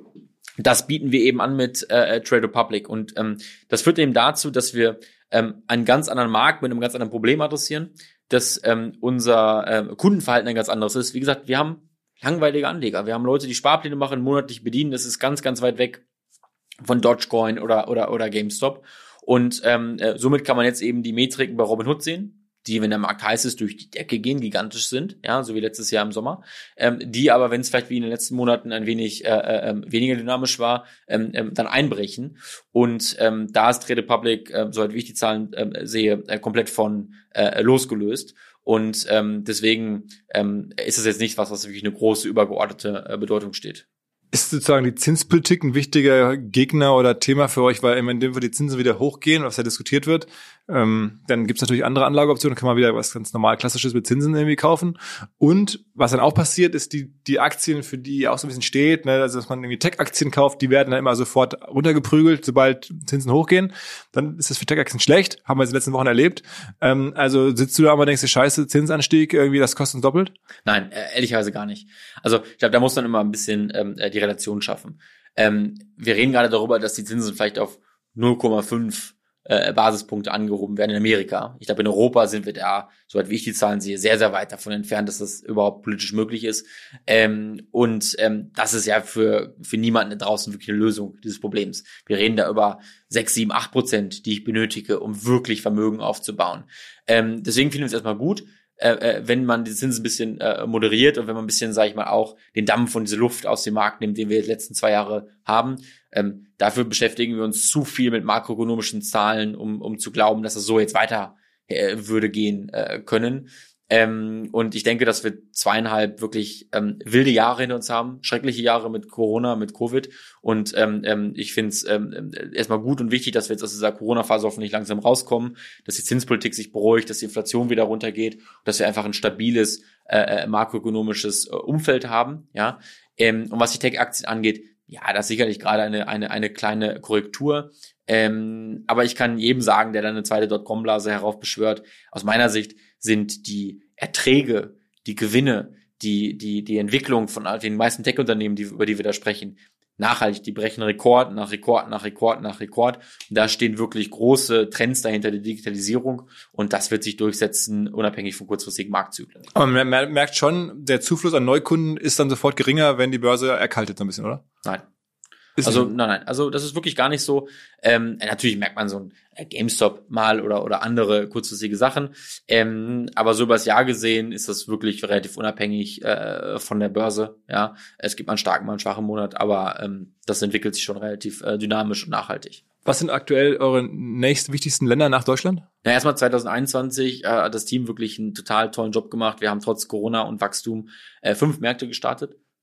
das bieten wir eben an mit äh, Trade Republic und ähm, das führt eben dazu, dass wir ähm, einen ganz anderen Markt mit einem ganz anderen Problem adressieren, dass ähm, unser äh, Kundenverhalten ein ganz anderes ist. Wie gesagt, wir haben langweilige Anleger, wir haben Leute, die Sparpläne machen, monatlich bedienen. Das ist ganz, ganz weit weg von Dogecoin oder oder oder GameStop und ähm, äh, somit kann man jetzt eben die Metriken bei Robinhood sehen, die, wenn der Markt heiß ist, durch die Decke gehen, gigantisch sind, ja, so wie letztes Jahr im Sommer, ähm, die aber, wenn es vielleicht wie in den letzten Monaten ein wenig äh, äh, weniger dynamisch war, ähm, ähm, dann einbrechen. Und ähm, da ist Trade Republic, äh, soweit wie ich die Zahlen äh, sehe, äh, komplett von äh, losgelöst. Und ähm, deswegen ähm, ist es jetzt nicht was, was wirklich eine große, übergeordnete äh, Bedeutung steht. Ist sozusagen die Zinspolitik ein wichtiger Gegner oder Thema für euch, weil in dem, wo die Zinsen wieder hochgehen, was ja diskutiert wird, ähm, dann gibt's natürlich andere Anlageoptionen, kann man wieder was ganz normal Klassisches mit Zinsen irgendwie kaufen. Und was dann auch passiert, ist die die Aktien, für die auch so ein bisschen steht, ne, also dass man irgendwie Tech-Aktien kauft, die werden dann immer sofort runtergeprügelt, sobald Zinsen hochgehen. Dann ist das für Tech-Aktien schlecht, haben wir in den letzten Wochen erlebt. Ähm, also sitzt du da aber und denkst, scheiße, Zinsanstieg, irgendwie das kostet uns doppelt? Nein, äh, ehrlicherweise gar nicht. Also ich glaube, da muss man immer ein bisschen ähm, die Relation schaffen. Ähm, wir reden gerade darüber, dass die Zinsen vielleicht auf null Komma fünf äh, Basispunkte angehoben werden in Amerika. Ich glaube, in Europa sind wir da, soweit wie ich die Zahlen sehe, sehr, sehr weit davon entfernt, dass das überhaupt politisch möglich ist. Ähm, und ähm, das ist ja für für niemanden da draußen wirklich eine Lösung dieses Problems. Wir reden da über sechs, sieben, acht Prozent, die ich benötige, um wirklich Vermögen aufzubauen. Ähm, deswegen finden wir es erstmal gut, Äh, wenn man die Zinsen ein bisschen äh, moderiert und wenn man ein bisschen, sage ich mal, auch den Dampf und diese Luft aus dem Markt nimmt, den wir die letzten zwei Jahre haben. Ähm, dafür beschäftigen wir uns zu viel mit makroökonomischen Zahlen, um um zu glauben, dass es so jetzt weiter äh, würde gehen äh, können. Ähm, und ich denke, dass wir zweieinhalb wirklich ähm, wilde Jahre hinter uns haben, schreckliche Jahre mit Corona, mit Covid. Und ähm, ähm, ich finde es ähm, erstmal gut und wichtig, dass wir jetzt aus dieser Corona-Phase hoffentlich langsam rauskommen, dass die Zinspolitik sich beruhigt, dass die Inflation wieder runtergeht, dass wir einfach ein stabiles äh, makroökonomisches äh, Umfeld haben. Ja. Ähm, und was die Tech-Aktien angeht, ja, das ist sicherlich gerade eine eine eine kleine Korrektur. Ähm, aber ich kann jedem sagen, der dann eine zweite Dotcom-Blase heraufbeschwört, aus meiner Sicht sind die Erträge, die Gewinne, die die die Entwicklung von den meisten Tech-Unternehmen, die, über die wir da sprechen, nachhaltig. Die brechen Rekord nach Rekord nach Rekord nach Rekord. Und da stehen wirklich große Trends dahinter der Digitalisierung. Und das wird sich durchsetzen, unabhängig von kurzfristigen Marktzyklen. Aber man merkt schon, der Zufluss an Neukunden ist dann sofort geringer, wenn die Börse erkaltet so ein bisschen, oder? Nein. Also nein, nein, also das ist wirklich gar nicht so. Ähm, natürlich merkt man so ein GameStop mal oder oder andere kurzfristige Sachen, ähm, aber so über das Jahr gesehen ist das wirklich relativ unabhängig äh, von der Börse. Ja, es gibt mal einen starken, mal einen schwachen Monat, aber ähm, das entwickelt sich schon relativ äh, dynamisch und nachhaltig. Was sind aktuell eure nächsten wichtigsten Länder nach Deutschland? Na, erstmal zwanzig einundzwanzig äh, hat das Team wirklich einen total tollen Job gemacht. Wir haben trotz Corona und Wachstum äh, fünf Märkte gestartet.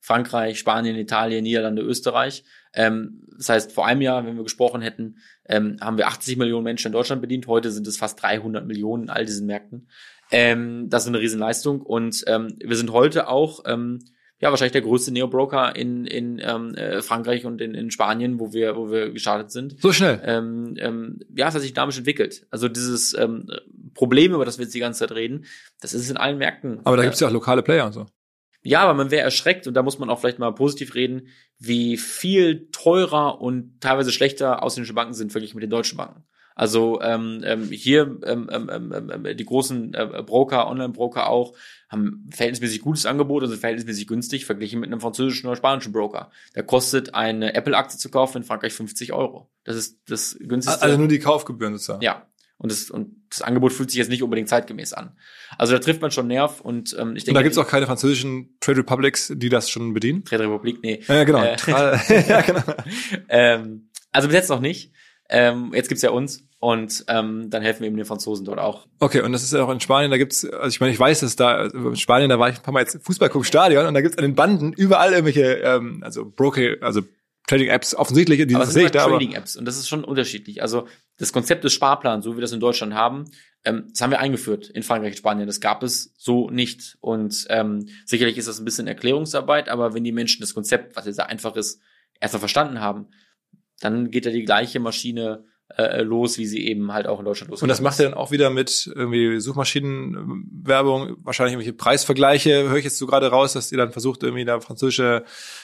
Frankreich, Spanien, Italien, Niederlande, Österreich. Ähm, das heißt, vor einem Jahr, wenn wir gesprochen hätten, ähm, haben wir achtzig Millionen Menschen in Deutschland bedient. Heute sind es fast dreihundert Millionen in all diesen Märkten. Ähm, das ist eine Riesenleistung. Und ähm, wir sind heute auch ähm, ja wahrscheinlich der größte Neo-Broker in in ähm, äh, Frankreich und in, in Spanien, wo wir wo wir gestartet sind. So schnell? Ähm, ähm, ja, es hat sich dynamisch entwickelt. Also dieses ähm, Problem, über das wir jetzt die ganze Zeit reden, das ist in allen Märkten. Aber da äh, gibt's ja auch lokale Player und so. Ja, aber man wäre erschreckt, und da muss man auch vielleicht mal positiv reden, wie viel teurer und teilweise schlechter ausländische Banken sind verglichen mit den deutschen Banken. Also ähm, ähm, hier ähm, ähm, ähm, die großen äh, Broker, Online-Broker auch, haben verhältnismäßig gutes Angebot, also verhältnismäßig günstig, verglichen mit einem französischen oder spanischen Broker. Da kostet eine Apple-Aktie zu kaufen in Frankreich fünfzig Euro. Das ist das günstigste. Also nur die Kaufgebühren sozusagen. Ja. Und das, und das Angebot fühlt sich jetzt nicht unbedingt zeitgemäß an. Also da trifft man schon Nerv, und ähm, ich denke. Und da gibt's auch keine französischen Trade Republics, die das schon bedienen? Trade Republik, nee. Ja, genau. Äh, ja, genau. ähm, also bis jetzt noch nicht. Ähm, jetzt gibt's ja uns, und ähm, dann helfen wir eben den Franzosen dort auch. Okay, und das ist ja auch in Spanien, da gibt's, also ich meine, ich weiß, dass da, in Spanien, da war ich ein paar Mal jetzt Fußball gucken, Stadion, und da gibt's an den Banden überall irgendwelche, ähm, also Broker, also Trading-Apps, offensichtliche, die aber es sehe sind ich halt da. Trading-Apps, und das ist schon unterschiedlich. Also das Konzept des Sparplans, so wie wir das in Deutschland haben, ähm, das haben wir eingeführt in Frankreich und Spanien. Das gab es so nicht. Und ähm, sicherlich ist das ein bisschen Erklärungsarbeit, aber wenn die Menschen das Konzept, was ja sehr einfach ist, erstmal verstanden haben, dann geht ja die gleiche Maschine äh, los, wie sie eben halt auch in Deutschland losgeht. Und das macht ihr dann auch wieder mit irgendwie Suchmaschinenwerbung, wahrscheinlich irgendwelche Preisvergleiche, höre ich jetzt so gerade raus, dass ihr dann versucht, irgendwie da französische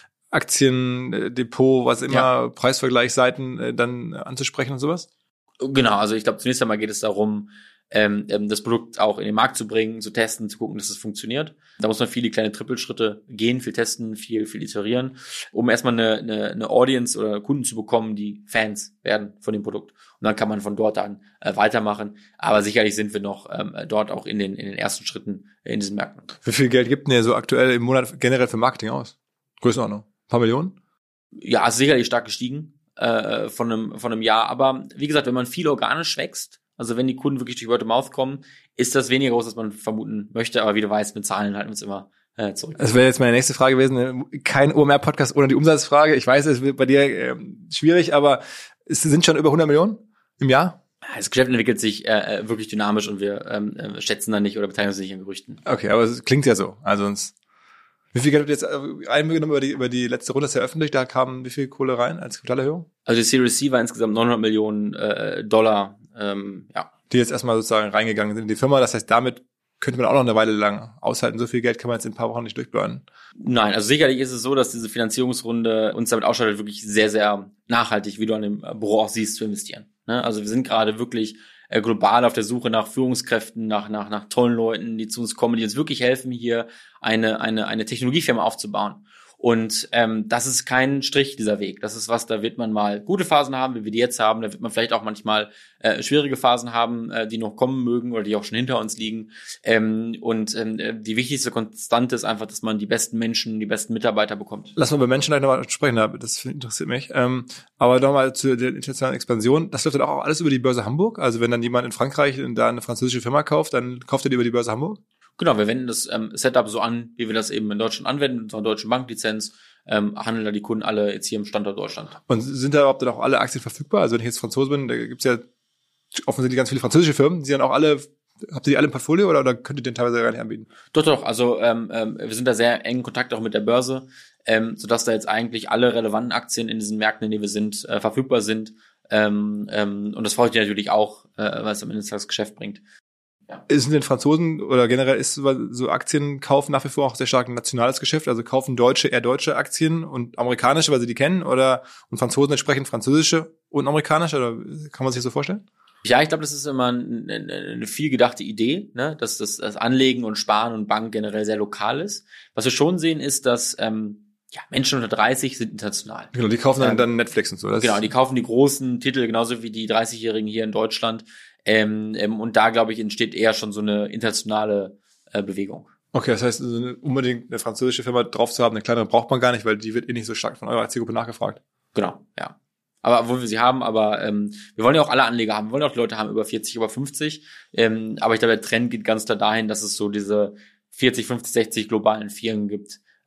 Aktiendepot, was immer, ja. Preisvergleichsseiten äh, dann anzusprechen und sowas? Genau, also ich glaube, zunächst einmal geht es darum, ähm, das Produkt auch in den Markt zu bringen, zu testen, zu gucken, dass es funktioniert. Da muss man viele kleine Trippelschritte gehen, viel testen, viel viel iterieren, um erstmal eine, eine, eine Audience oder Kunden zu bekommen, die Fans werden von dem Produkt. Und dann kann man von dort an äh, weitermachen. Aber sicherlich sind wir noch ähm, dort auch in den in den ersten Schritten in diesen Märkten. Wie viel Geld gibt denn ihr so aktuell im Monat generell für Marketing aus? Größenordnung? Ein paar Millionen? Ja, ist sicherlich stark gestiegen äh, von einem von einem Jahr. Aber wie gesagt, wenn man viel organisch wächst, also wenn die Kunden wirklich durch Word of Mouth kommen, ist das weniger groß, als man vermuten möchte. Aber wie du weißt, mit Zahlen halten wir uns immer äh, zurück. Das wäre jetzt meine nächste Frage gewesen. Kein O M R-Podcast ohne die Umsatzfrage. Ich weiß, es wird bei dir äh, schwierig, aber es sind schon über hundert Millionen im Jahr? Das Geschäft entwickelt sich äh, wirklich dynamisch, und wir ähm, schätzen da nicht oder beteiligen uns nicht an Gerüchten. Okay, aber es klingt ja so. Also uns. Wie viel Geld habt ihr jetzt eingenommen über die, über die letzte Runde? Das ist ja öffentlich. Da kamen wie viel Kohle rein als Kapitalerhöhung? Also die Series C war insgesamt neunhundert Millionen äh, Dollar. Ähm, ja. Die jetzt erstmal sozusagen reingegangen sind in die Firma. Das heißt, damit könnte man auch noch eine Weile lang aushalten. So viel Geld kann man jetzt in ein paar Wochen nicht durchburnen. Nein, also sicherlich ist es so, dass diese Finanzierungsrunde uns damit ausstattet, wirklich sehr, sehr nachhaltig, wie du an dem Büro auch siehst, zu investieren. Ne? Also wir sind gerade wirklich äh, global auf der Suche nach Führungskräften, nach nach nach tollen Leuten, die zu uns kommen, die uns wirklich helfen, hier eine eine eine Technologiefirma aufzubauen. Und ähm, das ist kein Strich, dieser Weg. Das ist was, da wird man mal gute Phasen haben, wie wir die jetzt haben. Da wird man vielleicht auch manchmal äh, schwierige Phasen haben, äh, die noch kommen mögen oder die auch schon hinter uns liegen. Ähm, und ähm, die wichtigste Konstante ist einfach, dass man die besten Menschen, die besten Mitarbeiter bekommt. Lass mal über Menschen gleich nochmal sprechen, das interessiert mich. Ähm, aber nochmal zu der internationalen Expansion. Das läuft dann auch alles über die Börse Hamburg? Also wenn dann jemand in Frankreich da eine französische Firma kauft, dann kauft er die über die Börse Hamburg? Genau, wir wenden das ähm, Setup so an, wie wir das eben in Deutschland anwenden, mit unserer deutschen Banklizenz, ähm, handeln da die Kunden alle jetzt hier im Standort Deutschland. Und sind da überhaupt dann auch alle Aktien verfügbar? Also wenn ich jetzt Franzose bin, da gibt's ja offensichtlich ganz viele französische Firmen, die dann auch alle, habt ihr die alle im Portfolio oder, oder könnt ihr den teilweise gar nicht anbieten? Doch, doch, also ähm, ähm, wir sind da sehr eng in Kontakt auch mit der Börse, ähm, sodass da jetzt eigentlich alle relevanten Aktien in diesen Märkten, in denen wir sind, äh, verfügbar sind. Ähm, ähm, und das freut dich natürlich auch, äh, weil es am Ende das Geschäft bringt. Ja. Ist den Franzosen oder generell ist so Aktienkauf nach wie vor auch sehr stark ein nationales Geschäft? Also kaufen Deutsche eher deutsche Aktien und amerikanische, weil sie die kennen, oder und Franzosen entsprechend französische und amerikanische? Oder kann man sich das so vorstellen? Ja, ich glaube, das ist immer eine, eine viel gedachte Idee, ne, dass das, das Anlegen und Sparen und Bank generell sehr lokal ist. Was wir schon sehen, ist, dass ähm, ja, Menschen unter dreißig sind international. Genau, die kaufen dann, ähm, dann Netflix und so. Das genau, die kaufen die großen Titel, genauso wie die dreißigjährigen hier in Deutschland. Ähm, ähm, und da, glaube ich, entsteht eher schon so eine internationale äh, Bewegung. Okay, das heißt, also unbedingt eine französische Firma drauf zu haben, eine kleinere braucht man gar nicht, weil die wird eh nicht so stark von eurer Zielgruppe nachgefragt. Genau, ja. Aber obwohl wir sie haben, aber ähm, wir wollen ja auch alle Anleger haben, wir wollen auch Leute haben über vierzig, über fünfzig. Ähm, aber ich glaube, der Trend geht ganz klar dahin, dass es so diese vierzig, fünfzig, sechzig globalen Firmen gibt,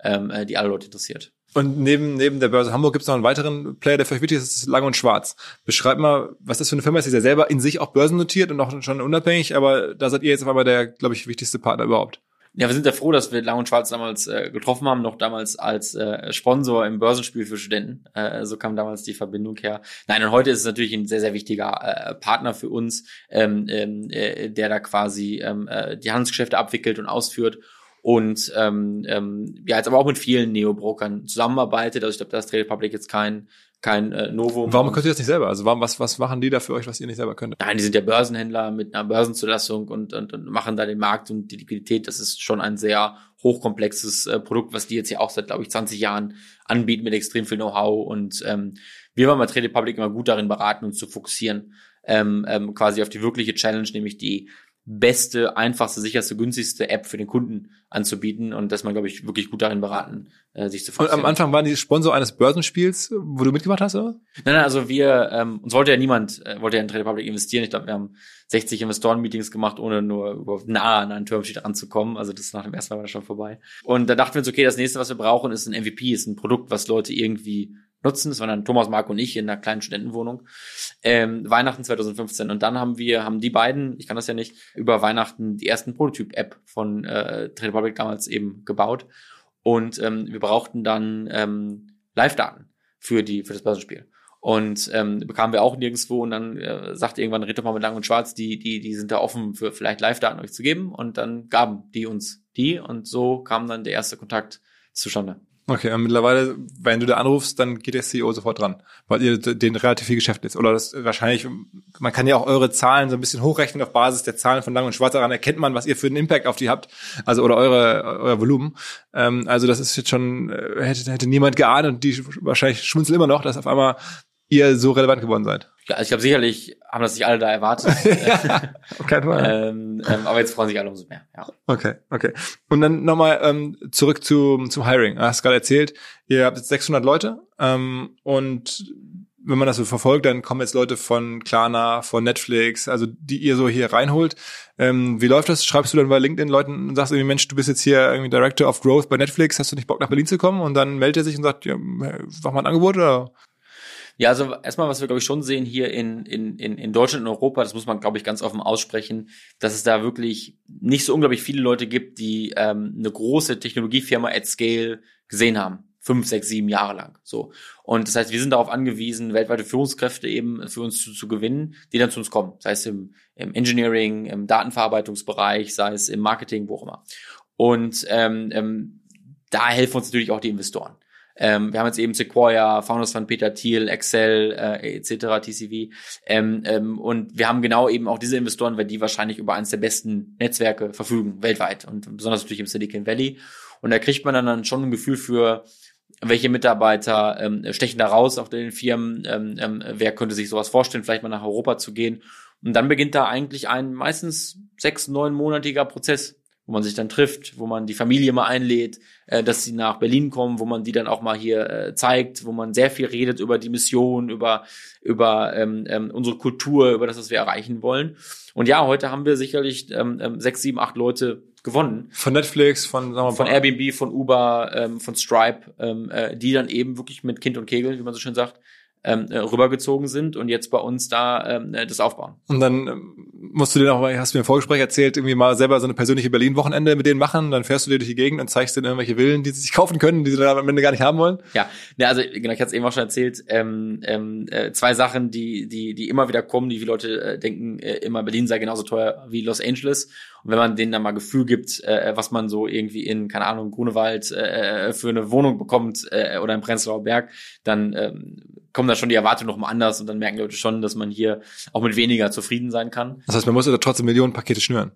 ähm, die alle Leute interessiert. Und neben neben der Börse Hamburg gibt es noch einen weiteren Player, der für euch wichtig ist, das ist Lang und Schwarz. Beschreib mal, was das für eine Firma ist, die ist ja selber in sich auch börsennotiert und auch schon unabhängig, aber da seid ihr jetzt auf einmal der, glaube ich, wichtigste Partner überhaupt. Ja, wir sind ja froh, dass wir Lang und Schwarz damals äh, getroffen haben, noch damals als äh, Sponsor im Börsenspiel für Studenten. Äh, so kam damals die Verbindung her. Nein, und heute ist es natürlich ein sehr, sehr wichtiger äh, Partner für uns, ähm, äh, der da quasi ähm, äh, die Handelsgeschäfte abwickelt und ausführt. Und ähm, ähm, ja, jetzt aber auch mit vielen Neo-Brokern zusammenarbeitet. Also ich glaube, da ist Trade Republic jetzt kein kein äh, Novum. Warum könnt ihr das nicht selber? Also warum, was was machen die da für euch, was ihr nicht selber könnt? Nein, die sind ja Börsenhändler mit einer Börsenzulassung und, und, und machen da den Markt und die Liquidität. Das ist schon ein sehr hochkomplexes äh, Produkt, was die jetzt ja auch seit, glaube ich, zwanzig Jahren anbieten mit extrem viel Know-how. Und ähm, wir waren bei Trade Republic immer gut darin beraten, uns zu fokussieren, ähm, ähm, quasi auf die wirkliche Challenge, nämlich die beste, einfachste, sicherste, günstigste App für den Kunden anzubieten und dass man, glaube ich, wirklich gut darin beraten, äh, sich zu fokussieren. Und am Anfang waren die Sponsor eines Börsenspiels, wo du mitgemacht hast, oder? Nein, nein, also wir, ähm, uns wollte ja niemand, äh, wollte ja in Trade Republic investieren. Ich glaube, wir haben sechzig Investoren-Meetings gemacht, ohne nur überhaupt nah an einen Termsheet ranzukommen. Also das nach dem ersten Mal war das schon vorbei. Und da dachten wir uns, okay, das nächste, was wir brauchen, ist ein M V P, ist ein Produkt, was Leute irgendwie nutzen. Das waren dann Thomas, Marco und ich in einer kleinen Studentenwohnung. Ähm, Weihnachten zwanzig fünfzehn. Und dann haben wir, haben die beiden, ich kann das ja nicht, über Weihnachten die ersten Prototyp-App von äh, Trade Republic damals eben gebaut. Und ähm, wir brauchten dann ähm, Live-Daten für die für das Börsenspiel. Und ähm, bekamen wir auch nirgendwo. Und dann äh, sagte irgendwann, redet doch mal mit Lang und Schwarz, die die die sind da offen für vielleicht Live-Daten euch zu geben. Und dann gaben die uns die. Und so kam dann der erste Kontakt zustande. Okay, und mittlerweile, wenn du da anrufst, dann geht der C E O sofort dran, weil ihr den relativ viel Geschäft ist. Oder das wahrscheinlich, man kann ja auch eure Zahlen so ein bisschen hochrechnen auf Basis der Zahlen von Lang und Schwarz. Daran erkennt man, was ihr für einen Impact auf die habt, also oder eure euer Volumen. Ähm, also das ist jetzt schon, hätte, hätte niemand geahnt und die wahrscheinlich schmunzeln immer noch, dass auf einmal ihr so relevant geworden seid. Ja, also ich glaube, sicherlich haben das nicht alle da erwartet. Ja, auf keinen Fall. ähm, ähm, aber jetzt freuen sich alle umso mehr. Ja. Okay, okay. Und dann nochmal ähm, zurück zu, zum Hiring. Du hast gerade erzählt, ihr habt jetzt sechshundert Leute ähm, und wenn man das so verfolgt, dann kommen jetzt Leute von Klarna, von Netflix, also die ihr so hier reinholt. Ähm, wie läuft das? Schreibst du dann bei LinkedIn Leuten und sagst irgendwie, Mensch, du bist jetzt hier irgendwie Director of Growth bei Netflix, hast du nicht Bock nach Berlin zu kommen? Und dann meldet er sich und sagt, ja, mach mal ein Angebot oder? Ja, also erstmal, was wir, glaube ich, schon sehen hier in in in in Deutschland und Europa, das muss man, glaube ich, ganz offen aussprechen, dass es da wirklich nicht so unglaublich viele Leute gibt, die ähm, eine große Technologiefirma at Scale gesehen haben. Fünf, sechs, sieben Jahre lang. So. Und das heißt, wir sind darauf angewiesen, weltweite Führungskräfte eben für uns zu, zu gewinnen, die dann zu uns kommen. Sei es im, im Engineering, im Datenverarbeitungsbereich, sei es im Marketing, wo auch immer. Und ähm, ähm, da helfen uns natürlich auch die Investoren. Ähm, wir haben jetzt eben Sequoia, Founders von Peter Thiel, Excel, äh, et cetera, T C V. Ähm, ähm, und wir haben genau eben auch diese Investoren, weil die wahrscheinlich über eines der besten Netzwerke verfügen, weltweit. Und besonders natürlich im Silicon Valley. Und da kriegt man dann, dann schon ein Gefühl für, welche Mitarbeiter ähm, stechen da raus auf den Firmen, ähm, ähm, wer könnte sich sowas vorstellen, vielleicht mal nach Europa zu gehen. Und dann beginnt da eigentlich ein meistens sechs-, neunmonatiger Prozess, wo man sich dann trifft, wo man die Familie mal einlädt, äh, dass sie nach Berlin kommen, wo man die dann auch mal hier äh, zeigt, wo man sehr viel redet über die Mission, über über ähm, ähm, unsere Kultur, über das, was wir erreichen wollen. Und ja, heute haben wir sicherlich ähm, ähm, sechs, sieben, acht Leute gewonnen. Von Netflix, von sagen wir mal, von Airbnb, von Uber, ähm, von Stripe, ähm, äh, die dann eben wirklich mit Kind und Kegel, wie man so schön sagt, ähm, äh, rübergezogen sind und jetzt bei uns da ähm, das aufbauen. Und dann ähm, musst du dir noch mal, hast du mir im Vorgespräch erzählt, irgendwie mal selber so eine persönliche Berlin-Wochenende mit denen machen, dann fährst du dir durch die Gegend und zeigst denen irgendwelche Villen, die sie sich kaufen können, die sie dann am Ende gar nicht haben wollen. Ja, ja, also genau, ich hatte es eben auch schon erzählt, ähm, ähm, äh, zwei Sachen, die die die immer wieder kommen, die viele Leute äh, denken, äh, immer Berlin sei genauso teuer wie Los Angeles. Und wenn man denen dann mal Gefühl gibt, äh, was man so irgendwie in, keine Ahnung, Grunewald äh, für eine Wohnung bekommt äh, oder im Prenzlauer Berg, dann ähm, kommen da schon die Erwartungen noch mal anders und dann merken Leute schon, dass man hier auch mit weniger zufrieden sein kann. Das heißt, man muss da trotzdem Millionen Pakete schnüren.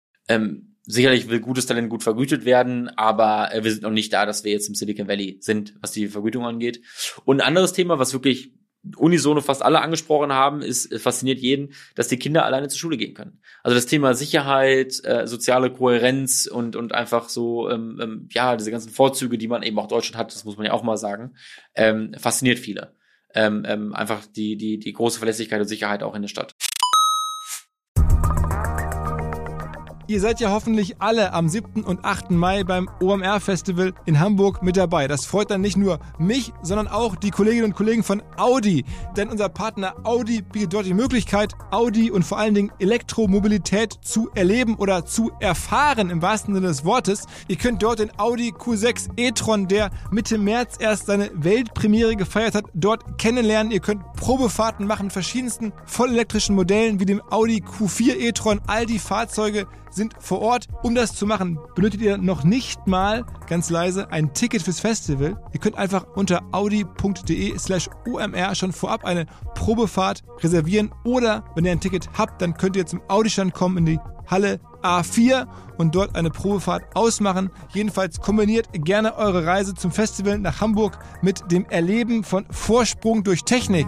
Ähm, sicherlich will gutes Talent gut vergütet werden, aber äh, wir sind noch nicht da, dass wir jetzt im Silicon Valley sind, was die Vergütung angeht. Und ein anderes Thema, was wirklich unisono fast alle angesprochen haben, ist, fasziniert jeden, dass die Kinder alleine zur Schule gehen können. Also das Thema Sicherheit, äh, soziale Kohärenz und und einfach so, ähm, ähm, ja, diese ganzen Vorzüge, die man eben auch in Deutschland hat, das muss man ja auch mal sagen, ähm, fasziniert viele. Ähm, ähm, einfach die die die große Verlässlichkeit und Sicherheit auch in der Stadt. Ihr seid ja hoffentlich alle am siebten und achten Mai beim O M R-Festival in Hamburg mit dabei. Das freut dann nicht nur mich, sondern auch die Kolleginnen und Kollegen von Audi. Denn unser Partner Audi bietet dort die Möglichkeit, Audi und vor allen Dingen Elektromobilität zu erleben oder zu erfahren im wahrsten Sinne des Wortes. Ihr könnt dort den Audi Q sechs e-tron, der Mitte März erst seine Weltpremiere gefeiert hat, dort kennenlernen. Ihr könnt Probefahrten machen mit verschiedensten vollelektrischen Modellen wie dem Audi Q vier e-tron. All die Fahrzeuge sind vor Ort. Um das zu machen, benötigt ihr noch nicht mal, ganz leise, ein Ticket fürs Festival. Ihr könnt einfach unter audi.de slash omr schon vorab eine Probefahrt reservieren oder wenn ihr ein Ticket habt, dann könnt ihr zum Audi-Stand kommen in die Halle A vier und dort eine Probefahrt ausmachen. Jedenfalls kombiniert gerne eure Reise zum Festival nach Hamburg mit dem Erleben von Vorsprung durch Technik.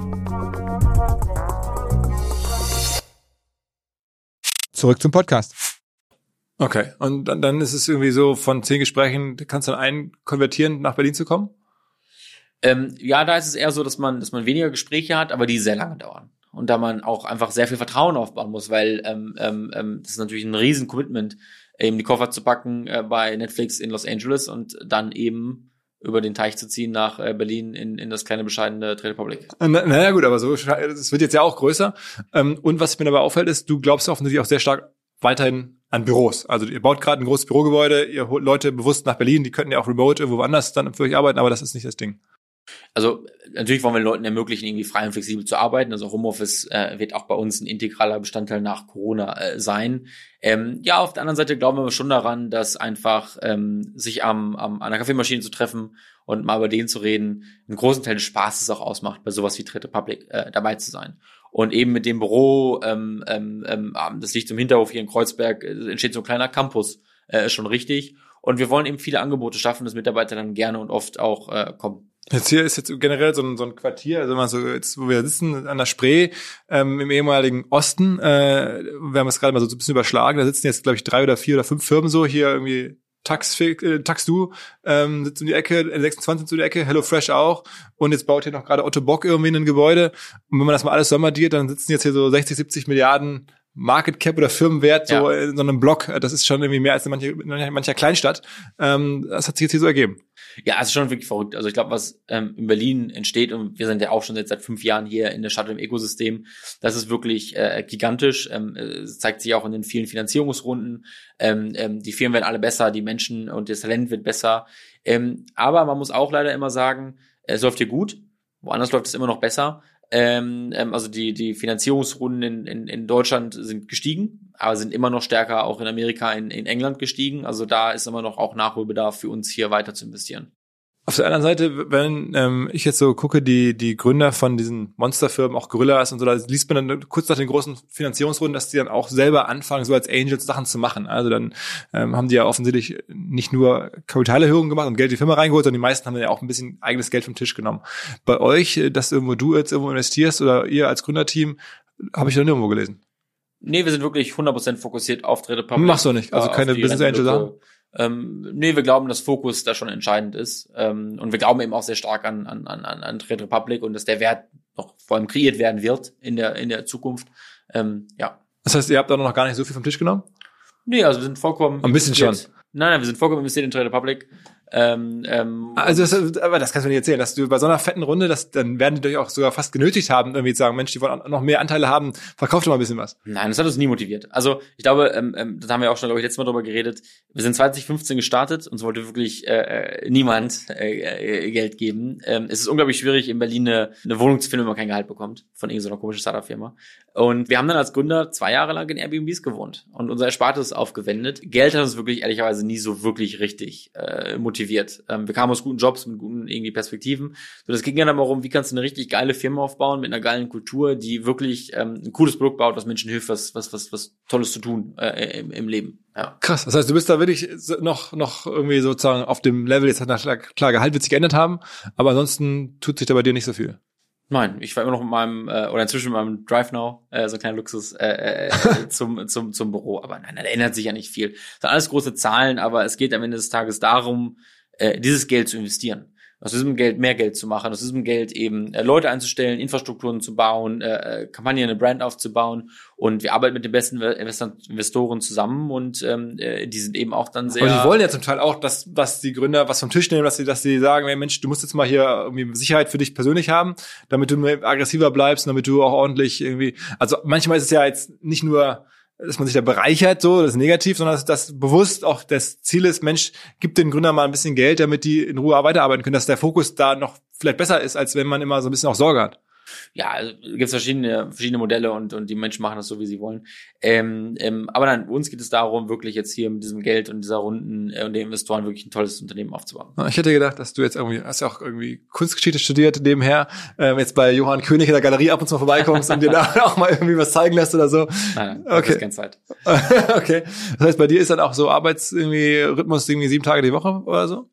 Zurück zum Podcast. Okay, und dann, dann ist es irgendwie so, von zehn Gesprächen kannst du dann einen konvertieren, nach Berlin zu kommen? Ähm, ja, da ist es eher so, dass man, dass man weniger Gespräche hat, aber die sehr lange dauern. Und da man auch einfach sehr viel Vertrauen aufbauen muss, weil ähm, ähm, das ist natürlich ein riesen Commitment, eben die Koffer zu packen äh, bei Netflix in Los Angeles und dann eben über den Teich zu ziehen nach äh, Berlin in, in das kleine, bescheidene Trade Republic. Na, naja gut, aber so, es wird jetzt ja auch größer. Ähm, und was mir dabei auffällt, ist, du glaubst offensichtlich auch sehr stark weiterhin an Büros. Also ihr baut gerade ein großes Bürogebäude, ihr holt Leute bewusst nach Berlin, die könnten ja auch remote irgendwo anders dann für euch arbeiten, aber das ist nicht das Ding. Also natürlich wollen wir Leuten ermöglichen, irgendwie frei und flexibel zu arbeiten. Also Homeoffice äh, wird auch bei uns ein integraler Bestandteil nach Corona äh, sein. Ähm, ja, auf der anderen Seite glauben wir schon daran, dass einfach ähm, sich am, am an der Kaffeemaschine zu treffen und mal über den zu reden, einen großen Teil des Spaßes auch ausmacht, bei sowas wie Trade Republic äh, dabei zu sein. Und eben mit dem Büro, ähm, ähm, ähm, das liegt zum Hinterhof hier in Kreuzberg, äh, entsteht so ein kleiner Campus, äh, ist schon richtig. Und wir wollen eben viele Angebote schaffen, dass Mitarbeiter dann gerne und oft auch äh, kommen. Jetzt hier ist jetzt generell so ein, so ein Quartier, also mal so jetzt, wo wir sitzen an der Spree ähm, im ehemaligen Osten. Äh, wir haben es gerade mal so ein bisschen überschlagen. Da sitzen jetzt, glaube ich, drei oder vier oder fünf Firmen so hier irgendwie. Tax, äh, Taxdu ähm, sitzt um die Ecke, N sechsundzwanzig sitzt um die Ecke, HelloFresh auch. Und jetzt baut hier noch gerade Otto Bock irgendwie in ein Gebäude. Und wenn man das mal alles sommerdiert, dann sitzen jetzt hier so sechzig, siebzig Milliarden Market Cap oder Firmenwert so ja. in so einem Block. Das ist schon irgendwie mehr als in mancher, in mancher Kleinstadt. Ähm, das hat sich jetzt hier so ergeben. Ja, es ist schon wirklich verrückt. Also ich glaube, was ähm, in Berlin entsteht, und wir sind ja auch schon jetzt seit fünf Jahren hier in der Stadt im Ökosystem, das ist wirklich äh, gigantisch. Ähm, es zeigt sich auch in den vielen Finanzierungsrunden. Ähm, ähm, die Firmen werden alle besser, die Menschen und das Talent wird besser. Ähm, aber man muss auch leider immer sagen, es läuft hier gut. Woanders läuft es immer noch besser. Ähm, ähm, also die die Finanzierungsrunden in, in, in Deutschland sind gestiegen, aber sind immer noch stärker auch in Amerika, in, in England gestiegen. Also da ist immer noch auch Nachholbedarf für uns hier weiter zu investieren. Auf der anderen Seite, wenn ähm, ich jetzt so gucke, die die Gründer von diesen Monsterfirmen, auch Gorillas und so, da liest man dann kurz nach den großen Finanzierungsrunden, dass die dann auch selber anfangen, so als Angels Sachen zu machen. Also dann ähm, haben die ja offensichtlich nicht nur Kapitalerhöhungen gemacht und Geld in die Firma reingeholt, sondern die meisten haben dann ja auch ein bisschen eigenes Geld vom Tisch genommen. Bei euch, dass irgendwo du jetzt irgendwo investierst oder ihr als Gründerteam, habe ich noch nirgendwo gelesen. Nee, wir sind wirklich hundert Prozent fokussiert auf Trade Republic. Machst du nicht, also äh, keine Business Angel Sachen? Ähm, nee, wir glauben, dass Fokus da schon entscheidend ist. Ähm, und wir glauben eben auch sehr stark an, an, an, an Trade Republic und dass der Wert noch vor allem kreiert werden wird in der, in der Zukunft. Ähm, ja. Das heißt, ihr habt da noch gar nicht so viel vom Tisch genommen? Nee, also wir sind vollkommen. Ein bisschen investiert. schon. Nein, nein, wir sind vollkommen investiert in Trade Republic. Ähm, ähm, also das, aber das kannst du mir nicht erzählen, dass du bei so einer fetten Runde, das, dann werden die dich auch sogar fast genötigt haben, irgendwie zu sagen, Mensch, die wollen noch mehr Anteile haben, verkauft doch mal ein bisschen was. Nein, das hat uns nie motiviert. Also ich glaube, ähm, ähm, das haben wir auch schon, glaube ich, letztes Mal drüber geredet. Wir sind zwanzig fünfzehn gestartet, uns wollte wirklich äh, niemand äh, äh, Geld geben. Ähm, es ist unglaublich schwierig, in Berlin eine, eine Wohnung zu finden, wenn man kein Gehalt bekommt von irgendeiner komischen Startup-Firma. Und wir haben dann als Gründer zwei Jahre lang in Airbnbs gewohnt und unser Erspartes aufgewendet. Geld hat uns wirklich ehrlicherweise nie so wirklich richtig äh, motiviert. Ähm, wir kamen aus guten Jobs mit guten irgendwie Perspektiven. So, das ging ja dann darum, wie kannst du eine richtig geile Firma aufbauen mit einer geilen Kultur, die wirklich ähm, ein cooles Produkt baut, was Menschen hilft, was was was was Tolles zu tun äh, im, im Leben. Ja. Krass. Das heißt, du bist da wirklich noch noch irgendwie sozusagen auf dem Level. Jetzt hat nach klar Gehalt wird sich geändert haben, aber ansonsten tut sich da bei dir nicht so viel. Nein, ich war immer noch mit meinem, äh, oder inzwischen mit meinem DriveNow, äh, so ein kleiner Luxus, äh, äh, zum, zum, zum Büro. Aber nein, da ändert sich ja nicht viel. Das sind alles große Zahlen, aber es geht am Ende des Tages darum, äh, dieses Geld zu investieren. aus diesem Geld mehr Geld zu machen, aus diesem Geld eben äh, Leute einzustellen, Infrastrukturen zu bauen, äh, Kampagnen, eine Brand aufzubauen. Und wir arbeiten mit den besten Investoren zusammen und ähm, die sind eben auch dann sehr... Aber die wollen ja zum Teil auch, dass, dass die Gründer was vom Tisch nehmen, dass sie, dass sie sagen, hey Mensch, du musst jetzt mal hier irgendwie Sicherheit für dich persönlich haben, damit du aggressiver bleibst, damit du auch ordentlich irgendwie... Also manchmal ist es ja jetzt nicht nur, dass man sich da bereichert, so, das ist negativ, sondern dass das bewusst auch das Ziel ist, Mensch, gib den Gründern mal ein bisschen Geld, damit die in Ruhe weiterarbeiten können, dass der Fokus da noch vielleicht besser ist, als wenn man immer so ein bisschen auch Sorge hat. Ja, also gibt es verschiedene verschiedene Modelle und und die Menschen machen das so, wie sie wollen. Ähm, ähm, aber dann uns geht es darum, wirklich jetzt hier mit diesem Geld und dieser Runden äh, und den Investoren wirklich ein tolles Unternehmen aufzubauen. Ich hätte gedacht, dass du jetzt irgendwie, hast ja auch irgendwie Kunstgeschichte studiert nebenher, ähm, jetzt bei Johann König in der Galerie ab und zu mal vorbeikommst und dir da auch mal irgendwie was zeigen lässt oder so. Nein, nein, okay. das ist keine Zeit. Okay. Das heißt, bei dir ist dann auch so Arbeits irgendwie Rhythmus irgendwie sieben Tage die Woche oder so?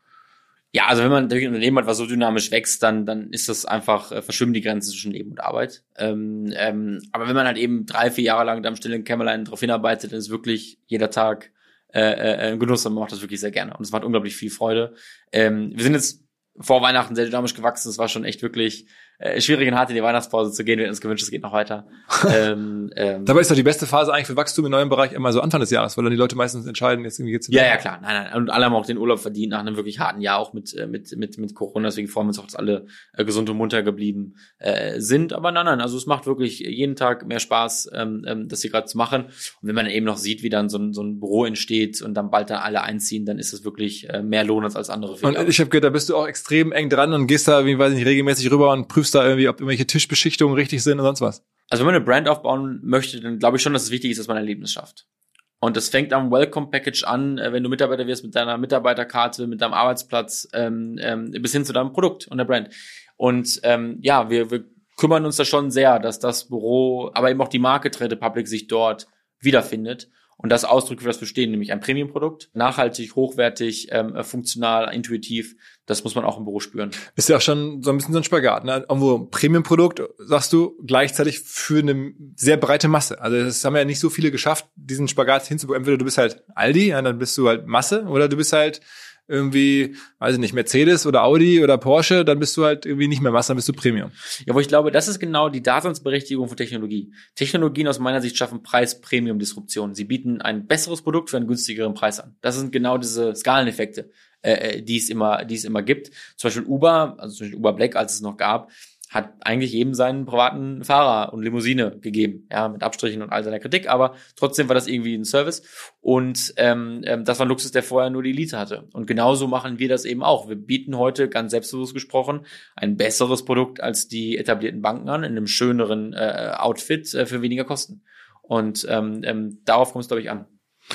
Ja, also wenn man natürlich ein Unternehmen hat, was so dynamisch wächst, dann dann ist das einfach, äh, verschwimmen die Grenzen zwischen Leben und Arbeit. Ähm, ähm, aber wenn man halt eben drei, vier Jahre lang da im stillen Kämmerlein drauf hinarbeitet, dann ist wirklich jeder Tag äh, äh, ein Genuss und man macht das wirklich sehr gerne. Und es macht unglaublich viel Freude. Ähm, wir sind jetzt vor Weihnachten sehr dynamisch gewachsen. Es war schon echt wirklich äh, schwierig und hart in die Weihnachtspause zu gehen. Wir hätten uns gewünscht, es geht noch weiter. ähm, ähm, Dabei ist doch die beste Phase eigentlich für Wachstum im neuen Bereich immer so Anfang des Jahres, weil dann die Leute meistens entscheiden, jetzt irgendwie geht's Ja, ja, klar. Nein, nein. Und alle haben auch den Urlaub verdient nach einem wirklich harten Jahr, auch mit mit mit mit Corona. Deswegen freuen wir uns auch, dass alle äh, gesund und munter geblieben äh, sind. Aber nein, nein. Also es macht wirklich jeden Tag mehr Spaß, ähm, ähm, das hier gerade zu machen. Und wenn man dann eben noch sieht, wie dann so ein so ein Büro entsteht und dann bald dann alle einziehen, dann ist das wirklich äh, mehr Lohn als als andere Firmen. Und ich habe gehört, da bist du auch extrem eng dran und gehst da, wie weiß ich nicht, regelmäßig rüber und prüfst da irgendwie, ob irgendwelche Tischbeschichtungen richtig sind und sonst was. Also wenn man eine Brand aufbauen möchte, dann glaube ich schon, dass es wichtig ist, dass man ein Erlebnis schafft. Und das fängt am Welcome-Package an, wenn du Mitarbeiter wirst mit deiner Mitarbeiterkarte, mit deinem Arbeitsplatz, ähm, ähm, bis hin zu deinem Produkt und der Brand. Und ähm, ja, wir, wir kümmern uns da schon sehr, dass das Büro, aber eben auch die Marke Trade Republic sich dort wiederfindet. Und das Ausdruck für das Bestehen, nämlich ein Premium-Produkt, nachhaltig, hochwertig, ähm, funktional, intuitiv, das muss man auch im Büro spüren. Ist ja auch schon so ein bisschen so ein Spagat, ne? Irgendwo Premium-Produkt, sagst du, gleichzeitig für eine sehr breite Masse. Also das haben ja nicht so viele geschafft, diesen Spagat hinzubekommen. Entweder du bist halt Aldi, ja, dann bist du halt Masse, oder du bist halt irgendwie, weiß ich nicht, Mercedes oder Audi oder Porsche, dann bist du halt irgendwie nicht mehr Masse, dann bist du Premium. Ja, wo ich glaube, das ist genau die Daseinsberechtigung von Technologie. Technologien aus meiner Sicht schaffen Preis-Premium-Disruption. Sie bieten ein besseres Produkt für einen günstigeren Preis an. Das sind genau diese Skaleneffekte, äh, die es immer, die es immer gibt. Zum Beispiel Uber, also zum Beispiel Uber Black, als es noch gab, hat eigentlich jedem seinen privaten Fahrer und Limousine gegeben, ja, mit Abstrichen und all seiner Kritik, aber trotzdem war das irgendwie ein Service und ähm, ähm, das war ein Luxus, der vorher nur die Elite hatte. Und genauso machen wir das eben auch. Wir bieten heute, ganz selbstbewusst gesprochen, ein besseres Produkt als die etablierten Banken an, in einem schöneren äh, Outfit äh, für weniger Kosten. Und ähm, ähm, darauf kommt es, glaube ich, an.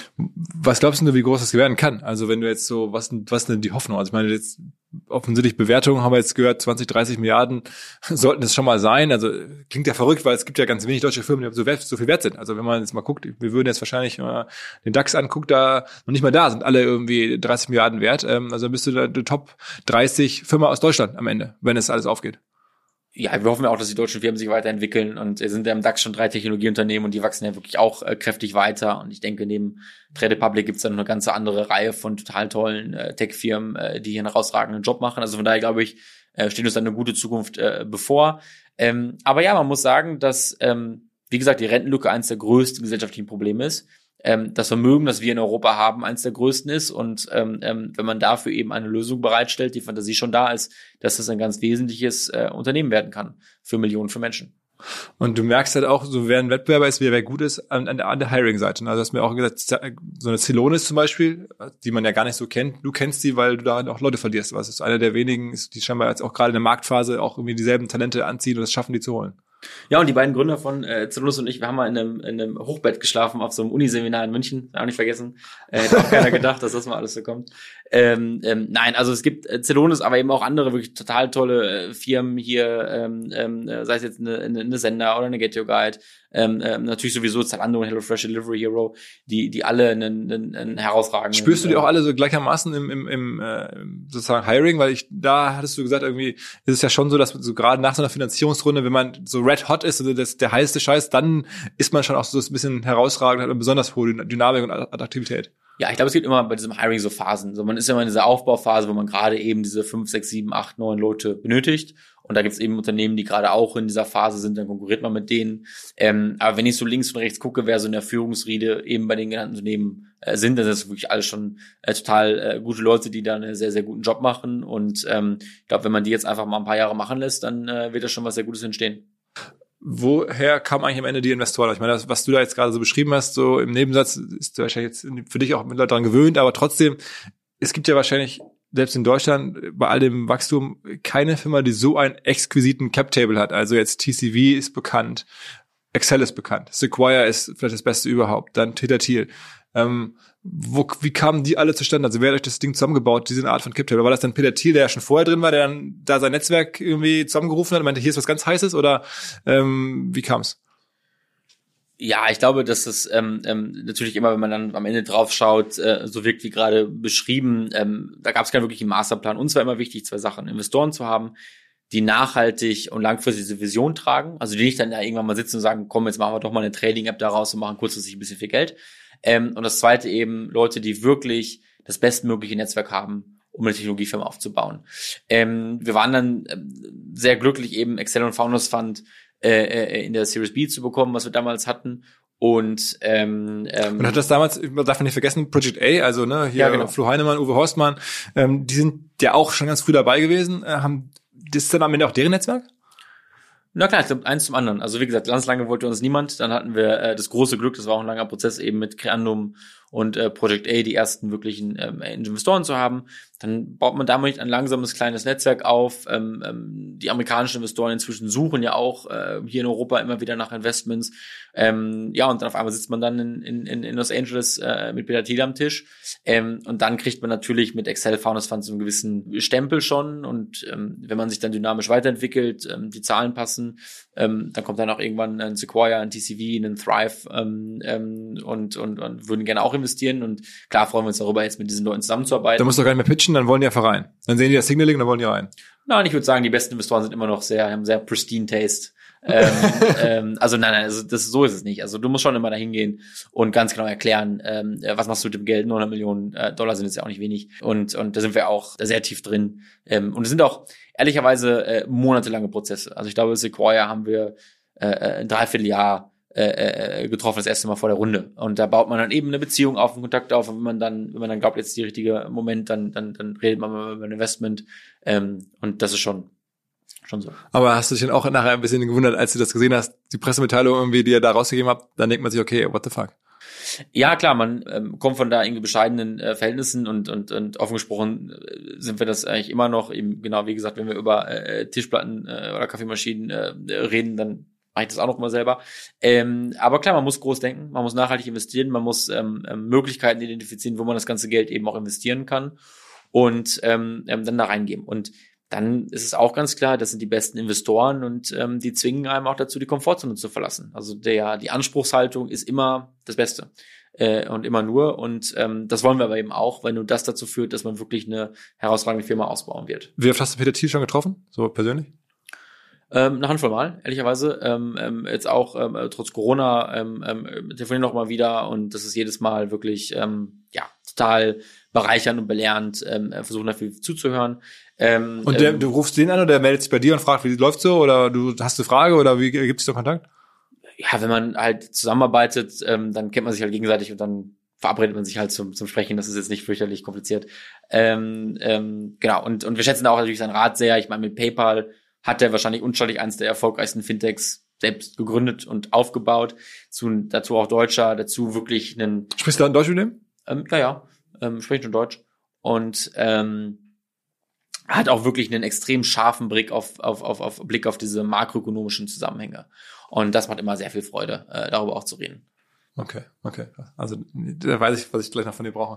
Was glaubst du, wie groß das werden kann? Also wenn du jetzt so, was, was denn die Hoffnung? Also ich meine, jetzt offensichtlich Bewertungen haben wir jetzt gehört, zwanzig, dreißig Milliarden sollten es schon mal sein. Also klingt ja verrückt, weil es gibt ja ganz wenig deutsche Firmen, die so, wert, so viel wert sind. Also wenn man jetzt mal guckt, wir würden jetzt wahrscheinlich mal den DAX anguckt, da noch nicht mal da sind alle irgendwie dreißig Milliarden wert. Also bist du da die Top dreißig Firma aus Deutschland am Ende, wenn es alles aufgeht. Ja, wir hoffen ja auch, dass die deutschen Firmen sich weiterentwickeln und es sind ja im DAX schon drei Technologieunternehmen und die wachsen ja wirklich auch äh, kräftig weiter und ich denke, neben Trade Republic gibt's dann noch eine ganze andere Reihe von total tollen äh, Tech-Firmen, äh, die hier einen herausragenden Job machen. Also von daher glaube ich, äh, steht uns dann eine gute Zukunft äh, bevor. Ähm, aber ja, man muss sagen, dass, ähm, wie gesagt, die Rentenlücke eines der größten gesellschaftlichen Probleme ist. Ähm, das Vermögen, das wir in Europa haben, eines der größten ist und ähm, ähm, wenn man dafür eben eine Lösung bereitstellt, die Fantasie schon da ist, dass das ein ganz wesentliches äh, Unternehmen werden kann für Millionen von Menschen. Und du merkst halt auch, so wer ein Wettbewerber ist, wer, wer gut ist, an, an der, an der Hiring-Seite. Also du hast mir auch gesagt, so eine Celonis zum Beispiel, die man ja gar nicht so kennt, du kennst die, weil du da auch Leute verlierst. Was ist einer der wenigen, ist, die scheinbar jetzt auch gerade in der Marktphase auch irgendwie dieselben Talente anziehen und es schaffen, die zu holen. Ja, und die beiden Gründer von äh, Celonis und ich, wir haben mal in einem, in einem Hochbett geschlafen auf so einem Uniseminar in München, auch nicht vergessen. Äh, hätte auch keiner gedacht, dass das mal alles so kommt. Ähm, ähm, nein, also es gibt äh, Celonis, aber eben auch andere wirklich total tolle äh, Firmen hier, ähm, ähm, sei es jetzt eine, eine, eine Sender oder eine Get Your Guide, ähm, ähm, natürlich sowieso Zalando und HelloFresh Delivery Hero, die die alle einen, einen, einen herausragenden... Spürst du die auch alle so gleichermaßen im, im, im äh, sozusagen Hiring? Weil ich, da hattest du gesagt, irgendwie ist es ja schon so, dass so gerade nach so einer Finanzierungsrunde, wenn man so red hot ist, also das, der heißeste Scheiß, dann ist man schon auch so ein bisschen herausragend, hat eine besonders hohe Dynamik und Attraktivität. Ja, ich glaube, es gibt immer bei diesem Hiring so Phasen. So, man ist ja immer in dieser Aufbauphase, wo man gerade eben diese fünf, sechs, sieben, acht, neun Leute benötigt. Und da gibt es eben Unternehmen, die gerade auch in dieser Phase sind, dann konkurriert man mit denen. Ähm, aber wenn ich so links und rechts gucke, wer so in der Führungsriege eben bei den genannten Unternehmen äh, sind, dann sind das wirklich alles schon äh, total äh, gute Leute, die da einen sehr, sehr guten Job machen. Und ähm, ich glaube, wenn man die jetzt einfach mal ein paar Jahre machen lässt, dann äh, wird da schon was sehr Gutes entstehen. Woher kam eigentlich am Ende die Investoren? Ich meine, das, was du da jetzt gerade so beschrieben hast, so im Nebensatz, ist wahrscheinlich jetzt für dich auch mit Leuten daran gewöhnt, aber trotzdem, es gibt ja wahrscheinlich selbst in Deutschland bei all dem Wachstum keine Firma, die so einen exquisiten Cap-Table hat. Also jetzt T C V ist bekannt, Excel ist bekannt, Sequoia ist vielleicht das Beste überhaupt, dann Peter Thiel. Ähm, wo, wie kamen die alle zustande? Also wer hat euch das Ding zusammengebaut, diese Art von Cap-Table? War das dann Peter Thiel, der ja schon vorher drin war, der dann da sein Netzwerk irgendwie zusammengerufen hat und meinte, hier ist was ganz Heißes? Oder ähm, wie kam's? Ja, ich glaube, dass es ähm, ähm, natürlich immer, wenn man dann am Ende drauf schaut, äh, so wirkt wie gerade beschrieben. Ähm, da gab es keinen wirklichen Masterplan. Uns war immer wichtig, zwei Sachen: Investoren zu haben, die nachhaltig und langfristig diese Vision tragen. Also die nicht dann ja irgendwann mal sitzen und sagen, komm, jetzt machen wir doch mal eine Trading-App daraus und machen kurzfristig ein bisschen viel Geld. Ähm, und das zweite eben Leute, die wirklich das bestmögliche Netzwerk haben, um eine Technologiefirma aufzubauen. Ähm, wir waren dann ähm, sehr glücklich, eben Excel und Founders Fund äh, in der Series B zu bekommen, was wir damals hatten. Und ähm, ähm, und hat das damals, man darf man nicht vergessen, Project A, also ne, hier ja, genau. Flo Heinemann, Uwe Horstmann, ähm, die sind ja auch schon ganz früh dabei gewesen. Äh, haben das ist dann am Ende auch deren Netzwerk? Na klar, ich glaube, eins zum anderen. Also wie gesagt, ganz lange wollte uns niemand. Dann hatten wir äh, das große Glück, das war auch ein langer Prozess, eben mit Creandum und äh, Project A die ersten wirklichen ähm, Investoren zu haben. Dann baut man damit ein langsames kleines Netzwerk auf. Ähm, ähm, die amerikanischen Investoren inzwischen suchen ja auch äh, hier in Europa immer wieder nach Investments. Ähm, ja, und dann auf einmal sitzt man dann in, in, in Los Angeles äh, mit Peter Thiel am Tisch. Ähm, und dann kriegt man natürlich mit Excel Founders Fund so einen gewissen Stempel schon. Und ähm, wenn man sich dann dynamisch weiterentwickelt, ähm, die Zahlen passen, ähm, dann kommt dann auch irgendwann ein Sequoia, ein T C V, ein Thrive ähm, ähm, und, und, und würden gerne auch investieren. Und klar freuen wir uns darüber, jetzt mit diesen Leuten zusammenzuarbeiten. Da musst du gar nicht mehr pitchen, dann wollen die einfach rein. Dann sehen die das Signaling, dann wollen die rein. Nein, ich würde sagen, die besten Investoren sind immer noch sehr, haben sehr pristine Taste. ähm, ähm, also nein, nein, also das, so ist es nicht. Also du musst schon immer da hingehen und ganz genau erklären, ähm, was machst du mit dem Geld? neunhundert Millionen äh, Dollar sind jetzt ja auch nicht wenig. Und und da sind wir auch sehr tief drin. Ähm, und es sind auch ehrlicherweise äh, monatelange Prozesse. Also ich glaube, Sequoia haben wir äh, ein Dreivierteljahr äh, getroffen, das erste Mal vor der Runde. Und da baut man dann eben eine Beziehung auf, einen Kontakt auf. Und wenn man dann, wenn man dann glaubt, jetzt ist der richtige Moment, dann dann dann redet man mal über ein Investment. Ähm, und das ist schon Schon so. Aber hast du dich dann auch nachher ein bisschen gewundert, als du das gesehen hast, die Pressemitteilung irgendwie, die ihr da rausgegeben habt, dann denkt man sich, okay, what the fuck? Ja, klar, man ähm, kommt von da irgendwie bescheidenen äh, Verhältnissen und und und offen gesprochen äh, sind wir das eigentlich immer noch. Eben genau, wie gesagt, wenn wir über äh, Tischplatten äh, oder Kaffeemaschinen äh, reden, dann mache ich das auch noch mal selber. Ähm, aber klar, man muss groß denken, man muss nachhaltig investieren, man muss ähm, ähm, Möglichkeiten identifizieren, wo man das ganze Geld eben auch investieren kann und ähm, ähm, dann da reingeben. Und dann ist es auch ganz klar, das sind die besten Investoren und ähm, die zwingen einem auch dazu, die Komfortzone zu verlassen. Also der die Anspruchshaltung ist immer das Beste äh, und immer nur. Und ähm, das wollen wir aber eben auch, weil nur das dazu führt, dass man wirklich eine herausragende Firma ausbauen wird. Wie oft hast du Peter Thiel schon getroffen, so persönlich? Ähm, eine Handvoll Mal, ehrlicherweise. Ähm, ähm, jetzt auch ähm, trotz Corona ähm, ähm, telefonieren noch mal wieder und das ist jedes Mal wirklich ähm, ja total bereichernd und belehrend, ähm, versuchen dafür zuzuhören. Ähm, und der, ähm, du rufst den an oder der meldet sich bei dir und fragt, wie läuft's so? Oder du hast eine Frage oder wie gibt es da Kontakt? Ja, wenn man halt zusammenarbeitet, ähm, dann kennt man sich halt gegenseitig und dann verabredet man sich halt zum zum Sprechen. Das ist jetzt nicht fürchterlich kompliziert. Ähm, ähm, genau, und und wir schätzen auch natürlich seinen Rat sehr. Ich meine, mit PayPal hat er wahrscheinlich unstreitig eines der erfolgreichsten Fintechs selbst gegründet und aufgebaut. Zu, dazu auch Deutscher, dazu wirklich einen... Sprichst du da in Deutsch mit dem? Ähm, ja, ja, ähm, spricht schon Deutsch. Und ähm, hat auch wirklich einen extrem scharfen Blick auf, auf, auf, auf Blick auf diese makroökonomischen Zusammenhänge. Und das macht immer sehr viel Freude, äh, darüber auch zu reden. Okay, okay. Also da weiß ich, was ich gleich noch von dir brauche.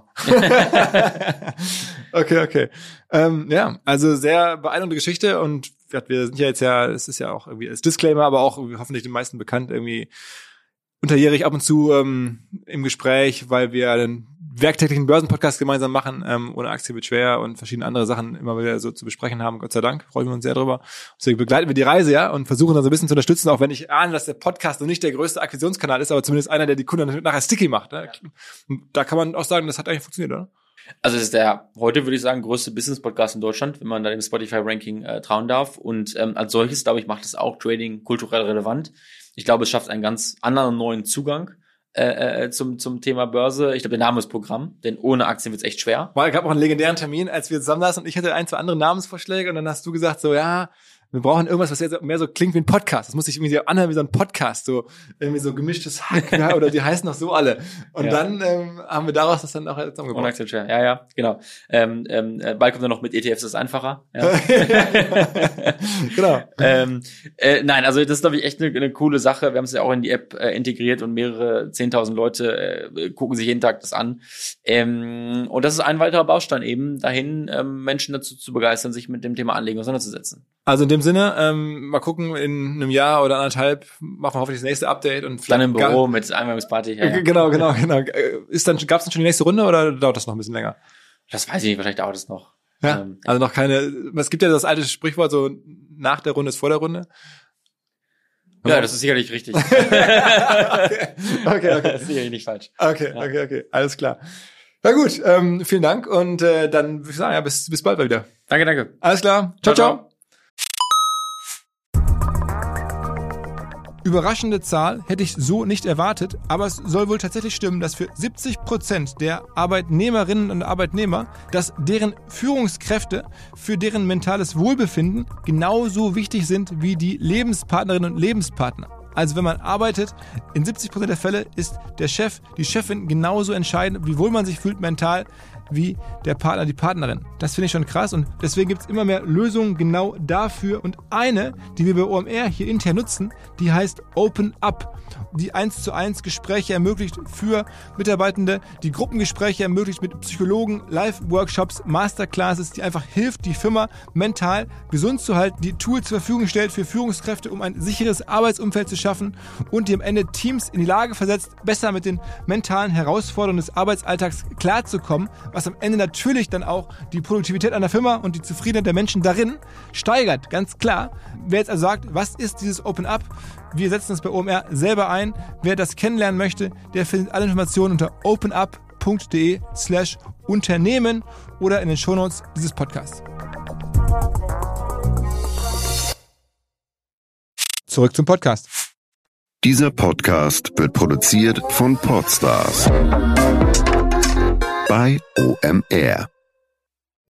okay, okay. Ähm, ja, also sehr beeindruckende Geschichte und wir sind ja jetzt ja, es ist ja auch irgendwie als Disclaimer, aber auch hoffentlich den meisten bekannt, irgendwie unterjährig ab und zu ähm, im Gespräch, weil wir dann werktäglichen Börsenpodcast gemeinsam machen. Ähm, ohne Aktien wird schwer und verschiedene andere Sachen immer wieder so zu besprechen haben. Gott sei Dank, freuen wir uns sehr drüber. Deswegen begleiten wir die Reise, ja, und versuchen dann so ein bisschen zu unterstützen, auch wenn ich ahne, dass der Podcast noch nicht der größte Akquisitionskanal ist, aber zumindest einer, der die Kunden nachher sticky macht. Ne? Da kann man auch sagen, das hat eigentlich funktioniert, oder? Also es ist der, heute würde ich sagen, größte Business-Podcast in Deutschland, wenn man da dem Spotify-Ranking äh, trauen darf. Und ähm, als solches, glaube ich, macht es auch Trading kulturell relevant. Ich glaube, es schafft einen ganz anderen neuen Zugang äh, äh, zum zum Thema Börse. Ich glaube, der Name ist Programm, denn ohne Aktien wird es echt schwer. Weil es gab auch einen legendären Termin, als wir zusammen saßen und ich hatte ein, zwei andere Namensvorschläge und dann hast du gesagt so, ja, wir brauchen irgendwas, was jetzt mehr so klingt wie ein Podcast. Das muss sich irgendwie so anhören wie so ein Podcast, so irgendwie so gemischtes Hack, ja, oder die heißen noch so alle. Und ja. dann ähm, haben wir daraus das dann auch zusammengebracht. Und Aktien schwer, ja, ja, genau. Ähm, ähm, bald kommt dann noch mit E T Fs, das ist einfacher. Ja. Genau. ähm, äh, nein, also das ist, glaube ich, echt eine, eine coole Sache. Wir haben es ja auch in die App äh, integriert und mehrere zehntausend Leute äh, gucken sich jeden Tag das an. Ähm, und das ist ein weiterer Baustein eben, dahin ähm, Menschen dazu zu begeistern, sich mit dem Thema Anlegen auseinanderzusetzen. Also in dem Sinne, ähm, mal gucken, in einem Jahr oder anderthalb machen wir hoffentlich das nächste Update und vielleicht dann im Büro mit Einweihungsparty. Ja, ja. Genau, genau, genau. Ist dann, gab's dann schon die nächste Runde oder dauert das noch ein bisschen länger? Das weiß ich nicht, wahrscheinlich dauert es noch. Ja, ähm, also noch keine, es gibt ja das alte Sprichwort so, nach der Runde ist vor der Runde. Ja, das ist sicherlich richtig. okay, okay, okay. Das ist sicherlich nicht falsch. Okay, ja. okay, okay, alles klar. Na gut, ähm, vielen Dank und äh, dann würde ich sagen, ja, bis, bis bald mal wieder. Danke, danke. Alles klar, ciao, ciao. ciao. Überraschende Zahl hätte ich so nicht erwartet, aber es soll wohl tatsächlich stimmen, dass für siebzig Prozent der Arbeitnehmerinnen und Arbeitnehmer, dass deren Führungskräfte für deren mentales Wohlbefinden genauso wichtig sind wie die Lebenspartnerinnen und Lebenspartner. Also wenn man arbeitet, in siebzig Prozent der Fälle ist der Chef, die Chefin genauso entscheidend, wie wohl man sich fühlt mental, wie der Partner, die Partnerin. Das finde ich schon krass und deswegen gibt es immer mehr Lösungen genau dafür. Und eine, die wir bei O M R hier intern nutzen, die heißt Open Up, die eins zu eins Gespräche ermöglicht für Mitarbeitende, die Gruppengespräche ermöglicht mit Psychologen, Live-Workshops, Masterclasses, die einfach hilft, die Firma mental gesund zu halten, die Tools zur Verfügung stellt für Führungskräfte, um ein sicheres Arbeitsumfeld zu schaffen und die am Ende Teams in die Lage versetzt, besser mit den mentalen Herausforderungen des Arbeitsalltags klarzukommen, was am Ende natürlich dann auch die Produktivität einer Firma und die Zufriedenheit der Menschen darin steigert, ganz klar. Wer jetzt also sagt, was ist dieses Open Up? Wir setzen es bei O M R selber ein. Wer das kennenlernen möchte, der findet alle Informationen unter openup.de slash Unternehmen oder in den Shownotes dieses Podcasts. Zurück zum Podcast. Dieser Podcast wird produziert von Podstars bei O M R.